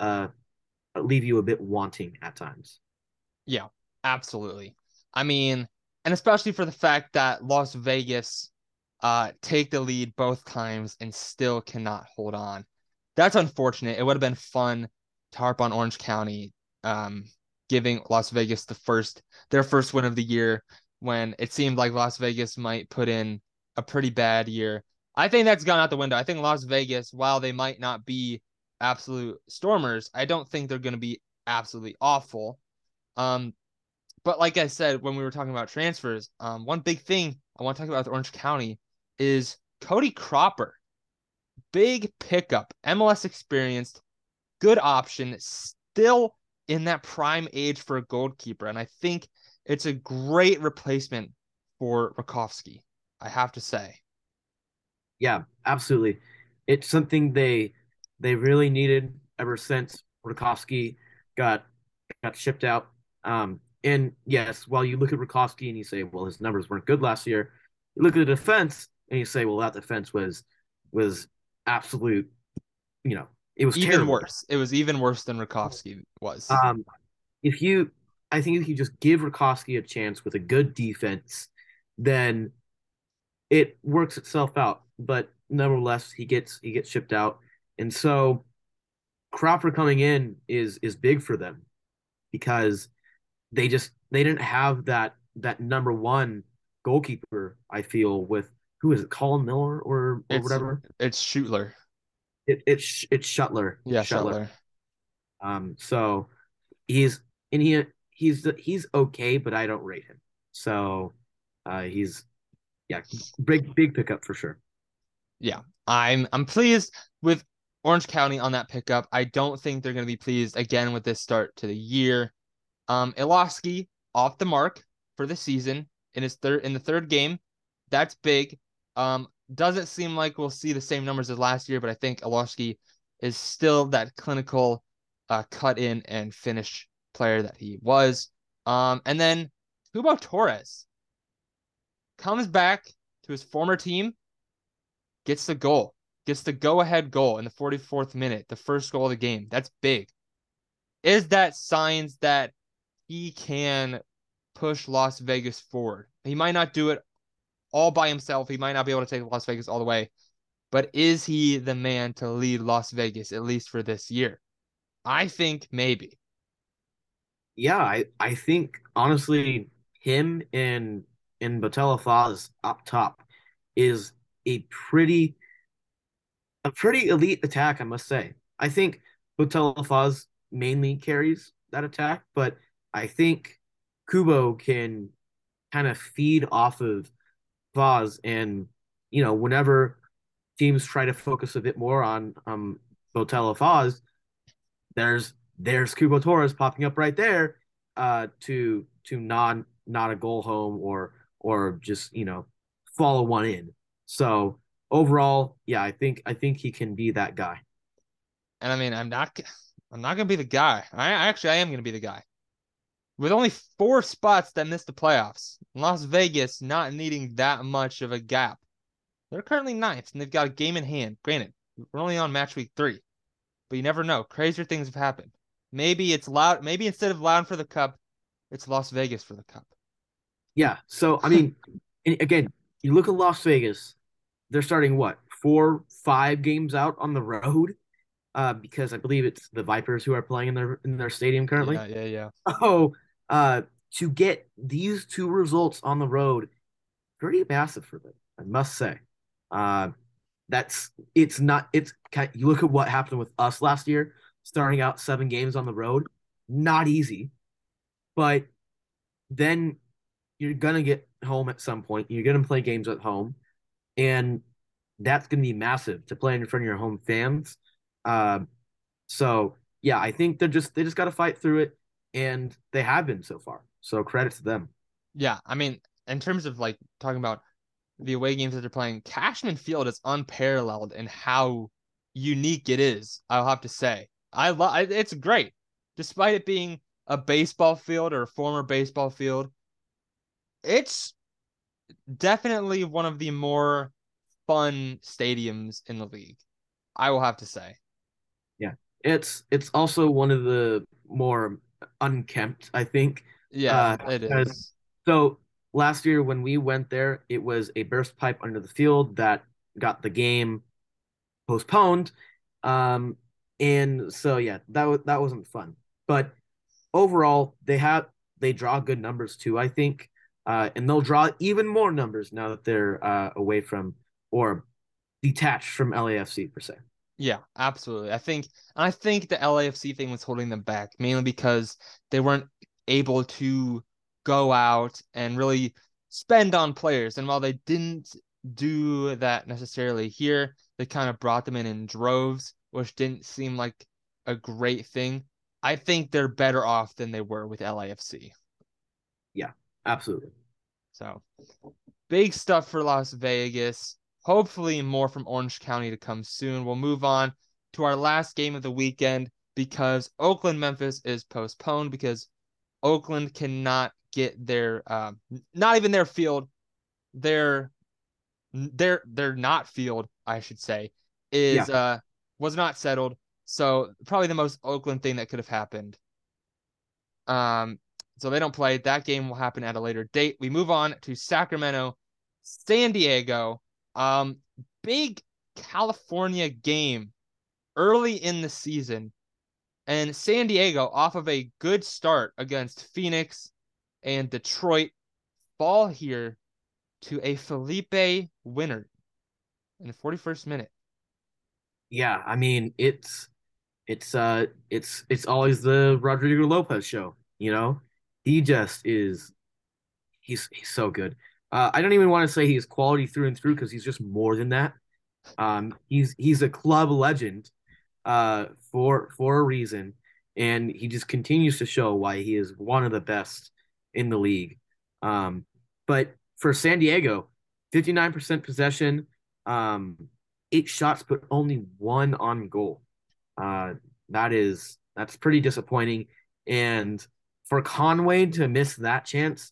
leave you a bit wanting at times. Yeah, absolutely. I mean, and especially for the fact that Las Vegas take the lead both times and still cannot hold on. That's unfortunate. It would have been fun to harp on Orange County, um, giving Las Vegas their first win of the year when it seemed like Las Vegas might put in a pretty bad year. I think that's gone out the window. I think Las Vegas, while they might not be absolute stormers, I don't think they're going to be absolutely awful. Um, but like I said, when we were talking about transfers, one big thing I want to talk about with Orange County is Cody Cropper. Big pickup, MLS experienced, good option, still in that prime age for a goalkeeper. And I think it's a great replacement for Rakowski, I have to say. Yeah, absolutely. It's something they really needed ever since Rakowski got got shipped out. And yes, while you look at Rakowski and you say, well, his numbers weren't good last year, you look at the defense and you say, well, that defense was absolute, it was Even terrible. worse. It was even worse than Rakowski was. Um, if you, I think if you just give Rakowski a chance with a good defense, then it works itself out. But nevertheless, he gets shipped out, and so Cropper coming in is big for them because they didn't have that number one goalkeeper. I feel with who is it, Colin Miller or It's whatever. it's Schutler. It's Shuttler. It's Yeah, Shuttler. Shuttler. So he's and he's okay, but I don't rate him. So he's yeah, big pickup for sure. Yeah, I'm pleased with Orange County on that pickup. I don't think they're going to be pleased again with this start to the year. Iloski off the mark for the season in the third game. That's big. Doesn't seem like we'll see the same numbers as last year, but I think Iloski is still that clinical, cut in and finish player that he was. And then Hugo Torres comes back to his former team, gets the goal, gets the go-ahead goal in the 44th minute, the first goal of the game. That's big. Is that signs that he can push Las Vegas forward? He might not do it all by himself. He might not be able to take Las Vegas all the way, but is he the man to lead Las Vegas, at least for this year? I think maybe. Yeah, I think honestly him and Botella Faz up top is a pretty elite attack, I must say. I think Botella Faz mainly carries that attack, but I think Kubo can kind of feed off of Vaz. And, whenever teams try to focus a bit more on Botella Foz, there's Cubo Torres popping up right there to not a goal home or just follow one in. So overall, yeah, I think he can be that guy. And I mean, I'm not gonna be the guy. I am gonna be the guy. With only 4 spots that missed the playoffs, Las Vegas not needing that much of a gap. They're currently ninth, and they've got a game in hand. Granted, we're only on match week 3, but you never know. Crazier things have happened. Maybe it's loud. Maybe instead of Loud for the cup, it's Las Vegas for the cup. Yeah. So I mean, and again, you look at Las Vegas, they're starting what, 4, 5 games out on the road, because I believe it's the Vipers who are playing in their stadium currently. Yeah, yeah, yeah. Oh, to get these 2 results on the road, pretty massive for them, I must say. Uh, it's not it's you look at what happened with us last year, starting out 7 games on the road, not easy, but then you're gonna get home at some point. You're gonna play games at home, and that's gonna be massive to play in front of your home fans. Uh, so yeah, I think they just got to fight through it, and they have been so far. So credit to them. Yeah, I mean, in terms of like talking about the away games that they're playing, Cashman Field is unparalleled in how unique it is. I'll have to say, it's great, despite it being a baseball field or a former baseball field. It's definitely one of the more fun stadiums in the league. I will have to say. Yeah, it's also one of the more unkempt, I think. Yeah, it Because is. so last year when we went there, it was a burst pipe under the field that got the game postponed. Um, and so yeah, that wasn't fun. But overall, they draw good numbers too, I think. And they'll draw even more numbers now that they're away from or detached from LAFC per se. Yeah, absolutely. I think the LAFC thing was holding them back mainly because they weren't able to go out and really spend on players. And while they didn't do that necessarily here, they kind of brought them in droves, which didn't seem like a great thing. I think they're better off than they were with LAFC. Yeah, absolutely. So big stuff for Las Vegas. Hopefully, more from Orange County to come soon. We'll move on to our last game of the weekend because Oakland Memphis is postponed because Oakland cannot get their not even their field, their not field, I should say, Yeah, is was not settled. So probably the most Oakland thing that could have happened. Um, so they don't play. That game will happen at a later date. We move on to Sacramento, San Diego. Um, Big California game early in the season. And San Diego, off of a good start against Phoenix and Detroit, fall here to a Felipe winner in the 41st minute. yeah. I mean, it's always the Rodrigo Lopez show. He just is. He's so good. I don't even want to say he's quality through and through because he's just more than that. He's a club legend, for a reason, and he just continues to show why he is one of the best in the league. Um, but for San Diego, 59% possession, 8 shots, but only one on goal. Uh, that's pretty disappointing. And for Conway to miss that chance,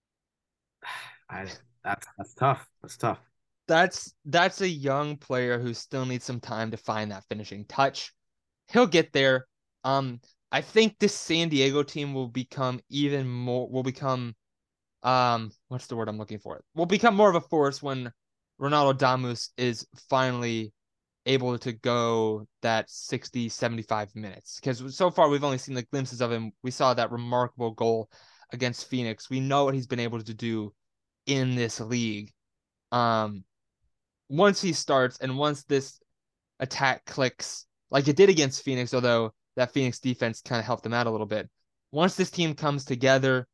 I that's tough. That's tough. That's a young player who still needs some time to find that finishing touch. He'll get there. Um, I think this San Diego team will become what's the word I'm looking for? Will become more of a force when Ronaldo Damus is finally able to go that 60, 75 minutes. Because so far we've only seen the glimpses of him. We saw that remarkable goal against Phoenix. We know what he's been able to do in this league. Um, Once he starts and once this attack clicks, like it did against Phoenix, although that Phoenix defense kind of helped them out a little bit. Once this team comes together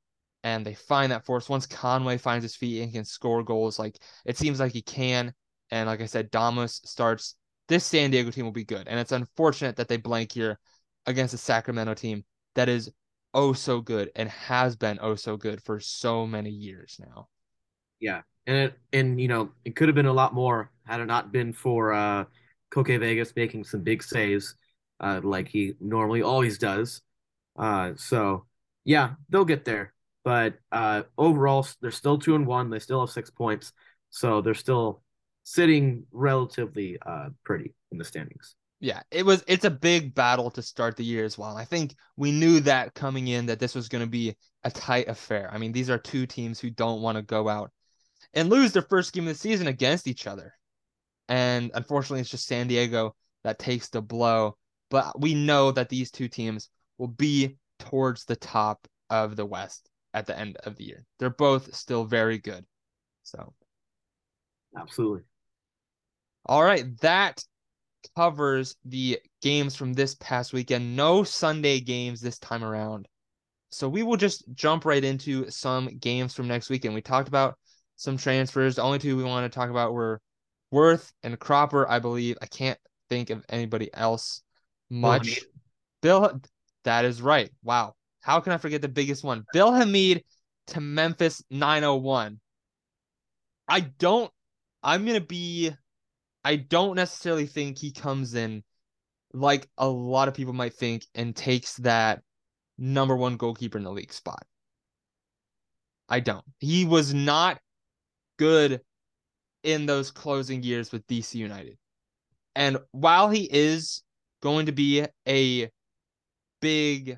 and they find that force. Once Conway finds his feet and can score goals, like it seems like he can. And like I said, Damus starts. This San Diego team will be good. And it's unfortunate that they blank here against a Sacramento team that is oh so good and has been oh so good for so many years now. Yeah, and it could have been a lot more had it not been for Koke Vegas making some big saves, like he normally always does. So yeah, they'll get there. But overall, they're still 2-1. They still have 6 points, so they're still sitting relatively pretty in the standings. Yeah, it's a big battle to start the year as well. I think we knew that coming in that this was going to be a tight affair. I mean, these are two teams who don't want to go out and lose their first game of the season against each other. And unfortunately, it's just San Diego that takes the blow. But we know that these two teams will be towards the top of the West at the end of the year. They're both still very good. So, Absolutely. all right, that covers the games from this past weekend. No Sunday games this time around. So we will just jump right into some games from next weekend. We talked about some transfers. The only two we want to talk about were Worth and Cropper, I believe. I can't think of anybody else Bill Hamid. much. Bill, that is right. Wow. How can I forget the biggest one? Bill Hamid to Memphis 901. I don't, I'm going to be, I don't necessarily think he comes in like a lot of people might think and takes that number one goalkeeper in the league spot. I don't. He was not good in those closing years with DC United. And while he is going to be a big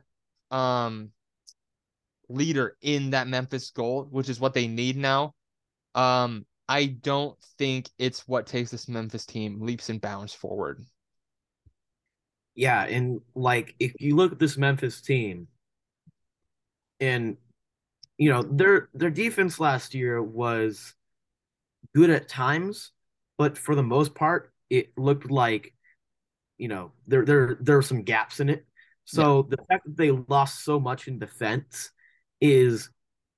leader in that Memphis goal, which is what they need now, I don't think it's what takes this Memphis team leaps and bounds forward. Yeah, and like if you look at this Memphis team, and their defense last year was good at times, but for the most part, it looked like there were some gaps in it. Yeah. So the fact that they lost so much in defense is,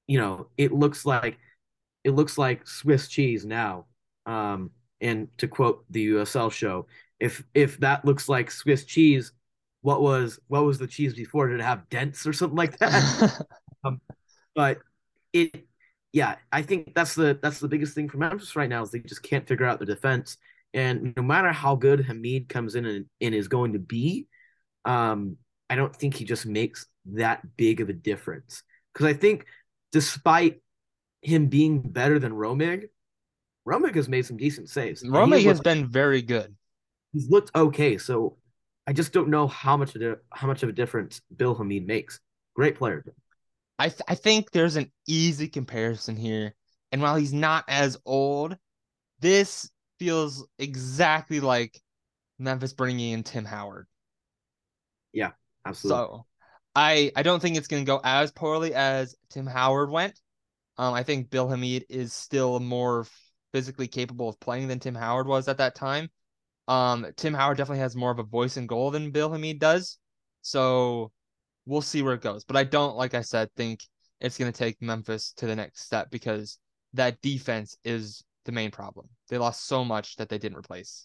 it looks like Swiss cheese now. Um, and to quote the USL show, if that looks like Swiss cheese, what was the cheese before? Did it have dents or something like that? Um, but it, yeah, I think that's the biggest thing for Memphis right now is they just can't figure out the defense. And no matter how good Hamid comes in and is going to be, um, I don't think he just makes that big of a difference. Because I think despite him being better than Romig, Romig has made some decent saves and Rome has been very good. he's looked okay. So I just don't know how much of a difference Bill Hamid makes. Great player. I think there's an easy comparison here. And while he's not as old, this feels exactly like Memphis bringing in Tim Howard. Yeah, absolutely. So I don't think it's going to go as poorly as Tim Howard went. I think Bill Hamid is still more physically capable of playing than Tim Howard was at that time. Tim Howard definitely has more of a voice in goal than Bill Hamid does. So we'll see where it goes. But I don't, like I said, think it's going to take Memphis to the next step because that defense is the main problem. They lost so much that they didn't replace.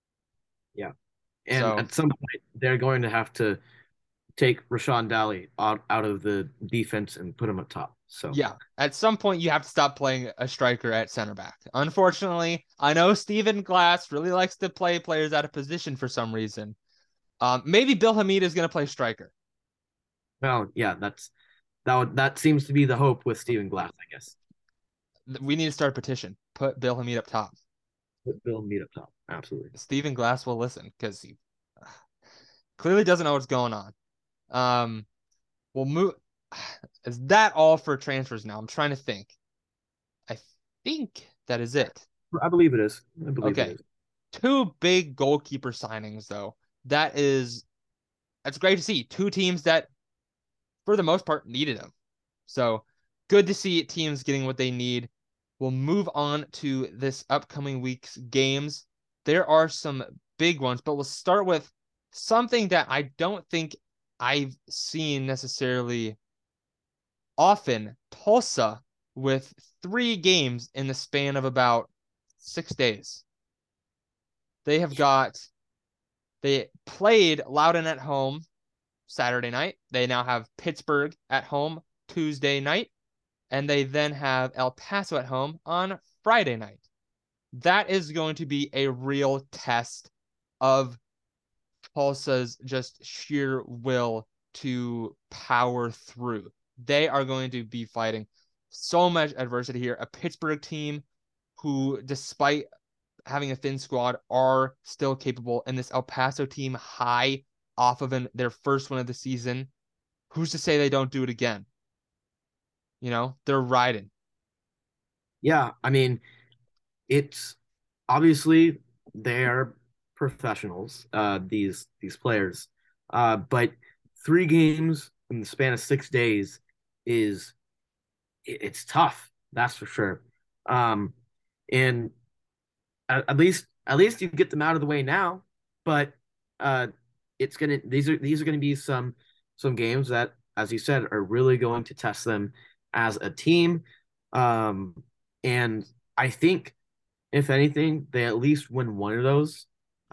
Yeah. And So at some point, they're going to have to take Rashawn Daly out of the defense and put him up top. So, yeah, at some point you have to stop playing a striker at center back. Unfortunately, I know Steven Glass really likes to play players out of position for some reason. Maybe Bill Hamid is going to play striker. well, yeah, that seems to be the hope with Steven Glass, I guess. We need to start a petition. Put Bill Hamid up top. Put Bill Mead up top. Absolutely. Steven Glass will listen because he clearly doesn't know what's going on. Um, we'll move. Is that all for transfers now? I'm trying to think. I think that is it. I believe it is. I believe it Okay. is. Two big goalkeeper signings, though. That's great to see. Two teams that, for the most part, needed them. So good to see teams getting what they need. We'll move on to this upcoming week's games. There are some big ones, but we'll start with something that I don't think I've seen necessarily often Tulsa with 3 games in the span of about 6 days. They have got they played Loudoun at home Saturday night. They now have Pittsburgh at home Tuesday night, and they then have El Paso at home on Friday night. That is going to be a real test of Tulsa's just sheer will to power through. They are going to be fighting so much adversity here. A Pittsburgh team who, despite having a thin squad, are still capable, and this El Paso team high off of their first win of the season. Who's to say they don't do it again? They're riding. Yeah, I mean, it's obviously they're professionals, these players. But 3 games in the span of 6 days is it's tough, that's for sure. Um, and at least you get them out of the way now. But uh, it's gonna these are gonna be some games that, as you said, are really going to test them as a team. Um, and I think if anything, they at least win one of those.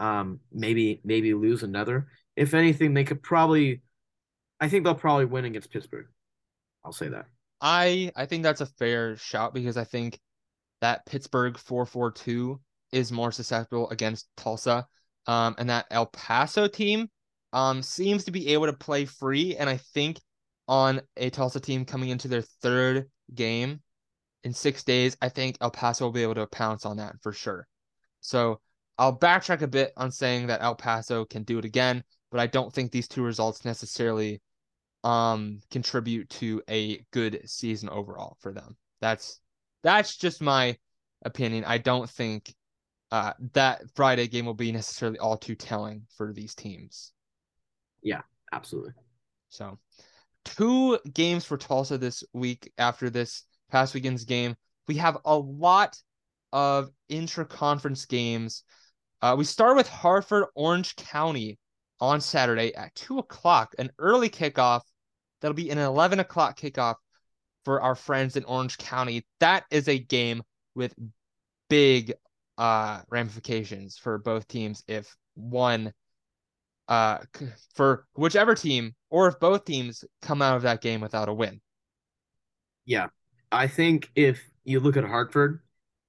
Maybe lose another. If anything, they could probably. I think they'll probably win against Pittsburgh. I'll say that. I think that's a fair shout because I think that Pittsburgh 4-4-2 is more susceptible against Tulsa. And that El Paso team seems to be able to play free. And I think on a Tulsa team coming into their third game in 6 days, I think El Paso will be able to pounce on that for sure. So I'll backtrack a bit on saying that El Paso can do it again, but I don't think these two results necessarily contribute to a good season overall for them. That's just my opinion. I don't think that Friday game will be necessarily all too telling for these teams. Yeah, absolutely. So, 2 games for Tulsa this week after this past weekend's game. We have a lot of intra-conference games. We start with Hartford Orange County on Saturday at 2 o'clock, an early kickoff. That'll be an 11 o'clock kickoff for our friends in Orange County. That is a game with big ramifications for both teams if one for whichever team or if both teams come out of that game without a win. Yeah, I think if you look at Hartford,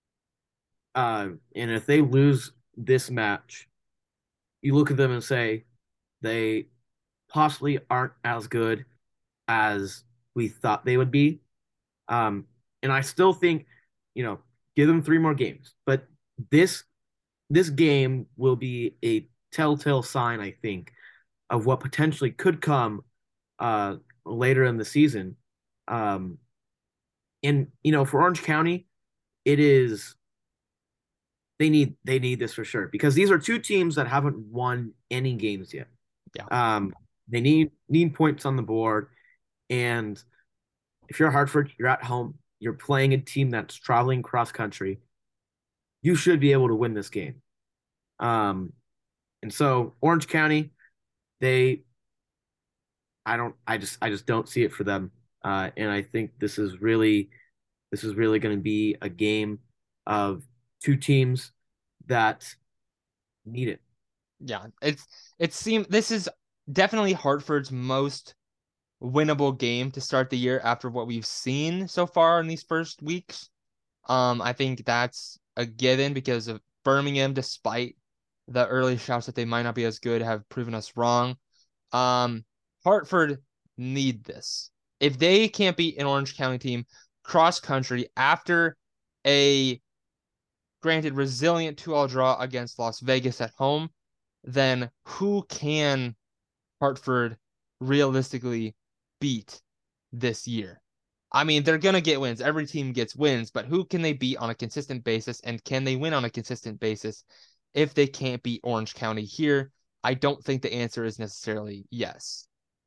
and if they lose this match, you look at them and say they possibly aren't as good as we thought they would be. Um, and I still think, give them 3 more games. But this this game will be a telltale sign, I think, of what potentially could come later in the season. Um, and for Orange County, it is they need this for sure because these are 2 teams that haven't won any games yet. Yeah. They need points on the board, and if you're Hartford, you're at home, you're playing a team that's traveling cross country, you should be able to win this game. Um, and so Orange County, they, I just don't see it for them. And I think this is really going to be a game of 2 teams that need it. Yeah. It seems this is definitely Hartford's most winnable game to start the year after what we've seen so far in these first weeks. I think that's a given because of Birmingham, despite the early shouts that they might not be as good, have proven us wrong. Hartford need this. If they can't beat an Orange County team cross country after a granted resilient 2-all draw against Las Vegas at home, then who can Hartford realistically beat this year? I mean, they're going to get wins. Every team gets wins, but who can they beat on a consistent basis? And can they win on a consistent basis if they can't beat Orange County here? I don't think the answer is necessarily yes.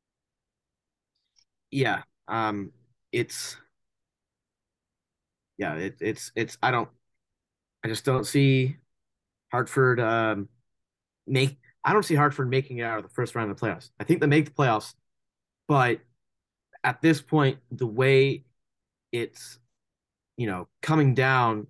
Yeah. It's yeah, it's I just don't see Hartford make I don't see Hartford making it out of the first round of the playoffs. I think they make the playoffs, but at this point, the way it's coming down,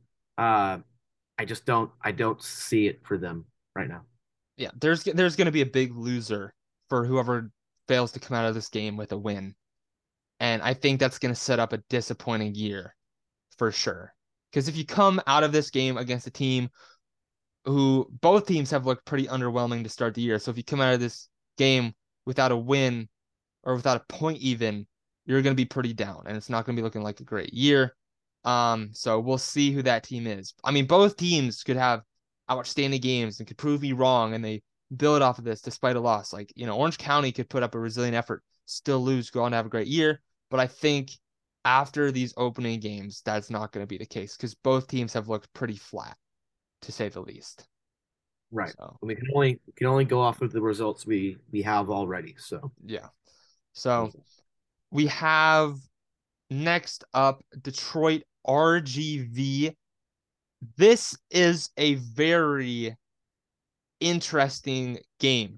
I don't see it for them right now. Yeah, there's going to be a big loser for whoever fails to come out of this game with a win. And I think that's going to set up a disappointing year for sure. Because if you come out of this game against a team who both teams have looked pretty underwhelming to start the year. So if you come out of this game without a win or without a point even, you're going to be pretty down and it's not going to be looking like a great year. So we'll see who that team is. I mean, both teams could have outstanding games and could prove me wrong and they build off of this despite a loss. Like, Orange County could put up a resilient effort, still lose, go on to have a great year. But I think after these opening games, that's not going to be the case because both teams have looked pretty flat, to say the least. Right. So We can only go off of the results we have already. So yeah. So we have next up Detroit RGV. This is a very interesting game.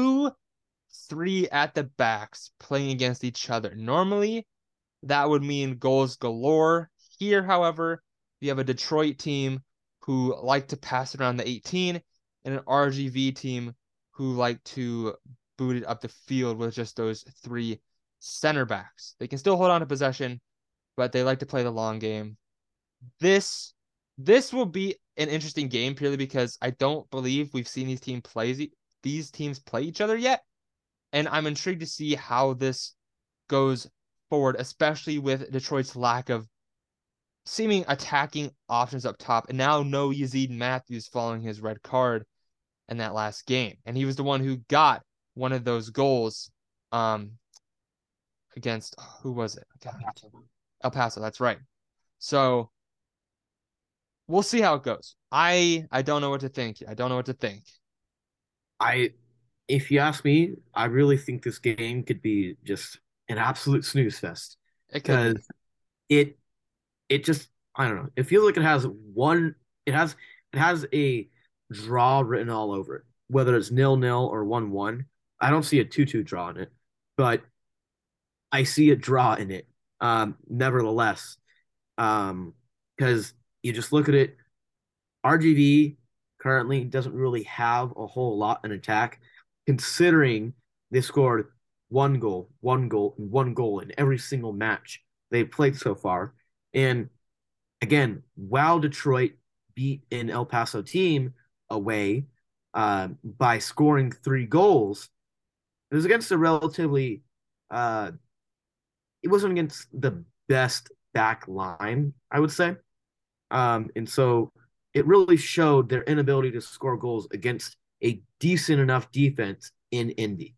2-3 at the backs playing against each other. Normally, that would mean goals galore. Here, however, you have a Detroit team who like to pass it around the 18 and an RGV team who like to boot it up the field with just those three center backs. They can still hold on to possession, but they like to play the long game. This this will be an interesting game purely because I don't believe we've seen these teams play each other yet, and I'm intrigued to see how this goes forward, especially with Detroit's lack of seeming attacking options up top, and now no Yazid Matthews following his red card in that last game, and he was the one who got one of those goals um against who was it? God, El Paso. That's right. So we'll see how it goes. I don't know what to think. I don't know what to think. I, if you ask me, I really think this game could be just an absolute snooze fest It could because be. it it just I don't know. It feels like it has a draw written all over it, whether it's 0-0 or 1-1. I don't see a 2-2 draw in it, but I see a draw in it. Nevertheless, because you just look at it, RGV currently doesn't really have a whole lot in attack, considering they scored one goal in every single match they've played so far. And again, while Detroit beat an El Paso team away by scoring 3 goals, it was against a relatively it wasn't against the best back line, I would say. And so it really showed their inability to score goals against a decent enough defense in Indy.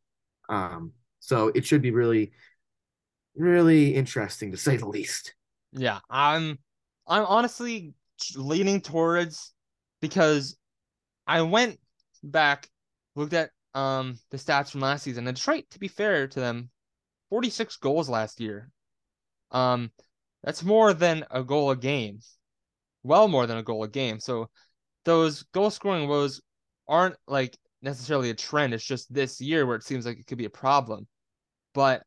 So it should be really, really interesting to say the least. Yeah, I'm honestly leaning towards because I went back, looked at the stats from last season. And Detroit, to be fair to them, 46 goals last year. Um, that's more than a goal a game. Well more than a goal a game. So those goal scoring woes aren't like necessarily a trend. It's just this year where it seems like it could be a problem. But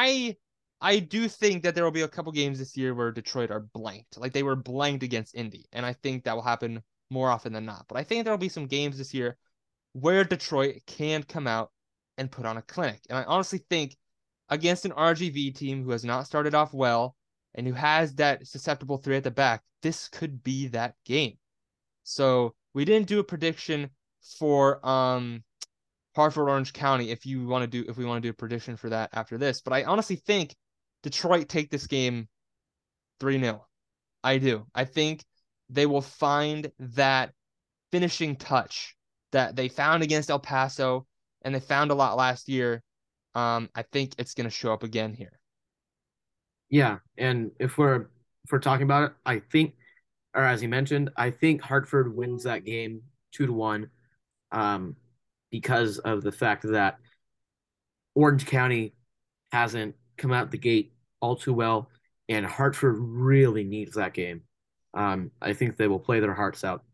I do think that there will be a couple games this year where Detroit are blanked. Like they were blanked against Indy. And I think that will happen more often than not. But I think there'll be some games this year where Detroit can come out and put on a clinic. And I honestly think against an RGV team who has not started off well and who has that susceptible three at the back, this could be that game. So we didn't do a prediction for Hartford Orange County if we want to do a prediction for that after this. But I honestly think Detroit take this game 3-0. I do. I think they will find that finishing touch that they found against El Paso and they found a lot last year. I think it's going to show up again here. Yeah, and if we're talking about it, I think, or as you mentioned, I think Hartford wins that game 2-1, um, because of the fact that Orange County hasn't come out the gate all too well, and Hartford really needs that game. I think they will play their hearts out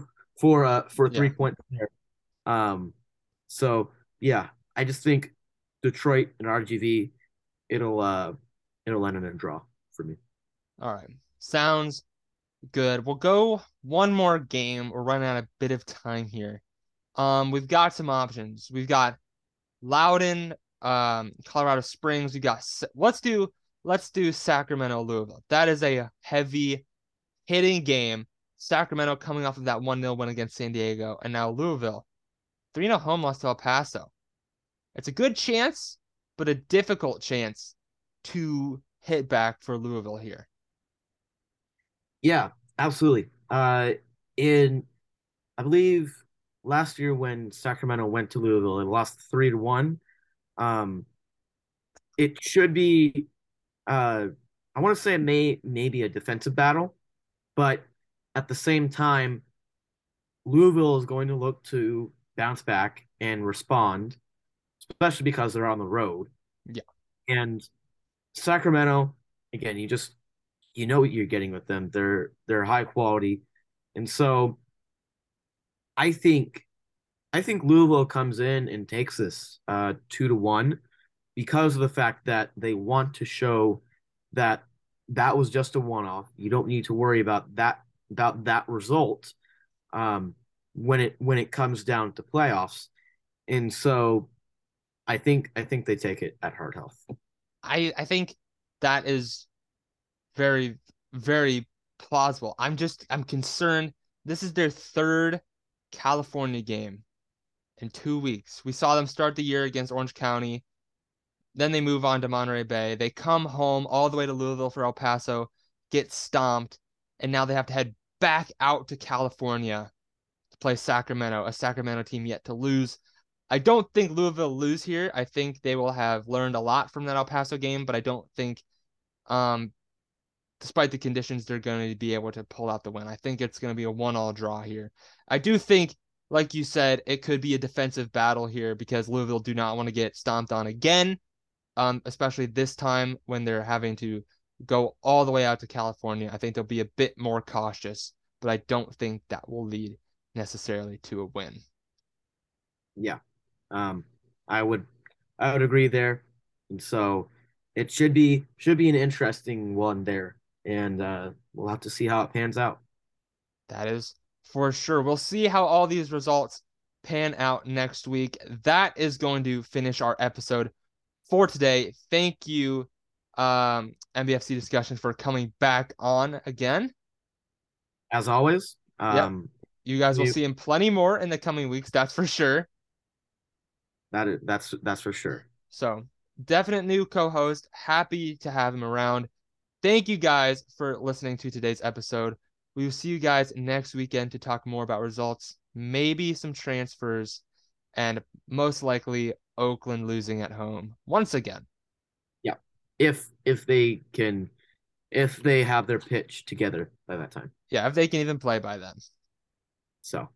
for Yeah. 3 points there. Um, so yeah, I just think Detroit and RGV, it'll It'll end in a draw for me. All right. Sounds good. We'll go one more game. We're running out a bit of time here. We've got some options. We've got Loudon, Colorado Springs. We got let's do Sacramento, Louisville. That is a heavy hitting game. Sacramento coming off of that 1-0 win against San Diego, and now Louisville 3-0 home loss to El Paso. It's a good chance, but a difficult chance to hit back for Louisville here. Yeah, absolutely. In I believe last year when Sacramento went to Louisville and lost 3-1, um, it should be I want to say maybe a defensive battle, but at the same time, Louisville is going to look to bounce back and respond, especially because they're on the road. Yeah, And Sacramento, again, you know what you're getting with them. They're high quality, and so I think I think Louisville comes in and takes this 2-1 because of the fact that they want to show that that was just a one-off. You don't need to worry about that result um, when it comes down to playoffs. And so I think they take it at Hard Health. I think that is very, very plausible. I'm concerned. This is their third California game in 2 weeks. We saw them start the year against Orange County. Then they move on to Monterey Bay. They come home all the way to Louisville for El Paso, get stomped, and now they have to head back out to California to play Sacramento, a Sacramento team yet to lose. I don't think Louisville will lose here. I think they will have learned a lot from that El Paso game, but I don't think um, despite the conditions, they're going to be able to pull out the win. I think it's going to be a 1-1 draw here. I do think, like you said, it could be a defensive battle here because Louisville do not want to get stomped on again, especially this time when they're having to go all the way out to California. I think they'll be a bit more cautious, but I don't think that will lead necessarily to a win. Yeah, um, I would I would agree there. And so it should be an interesting one there, and we'll have to see how it pans out. That is for sure. We'll see how all these results pan out next week. That is going to finish our episode for today. Thank you, MBFC Discussions, for coming back on again. As always, Yep. You guys will we, see him plenty more in the coming weeks, that's for sure. that's for sure. So, definite new co host. Happy to have him around. Thank you guys for listening to today's episode. We will see you guys next weekend to talk more about results, maybe some transfers, and most likely Oakland losing at home once again. Yeah, if they can, if they have their pitch together by that time. Yeah, if they can even play by then. So.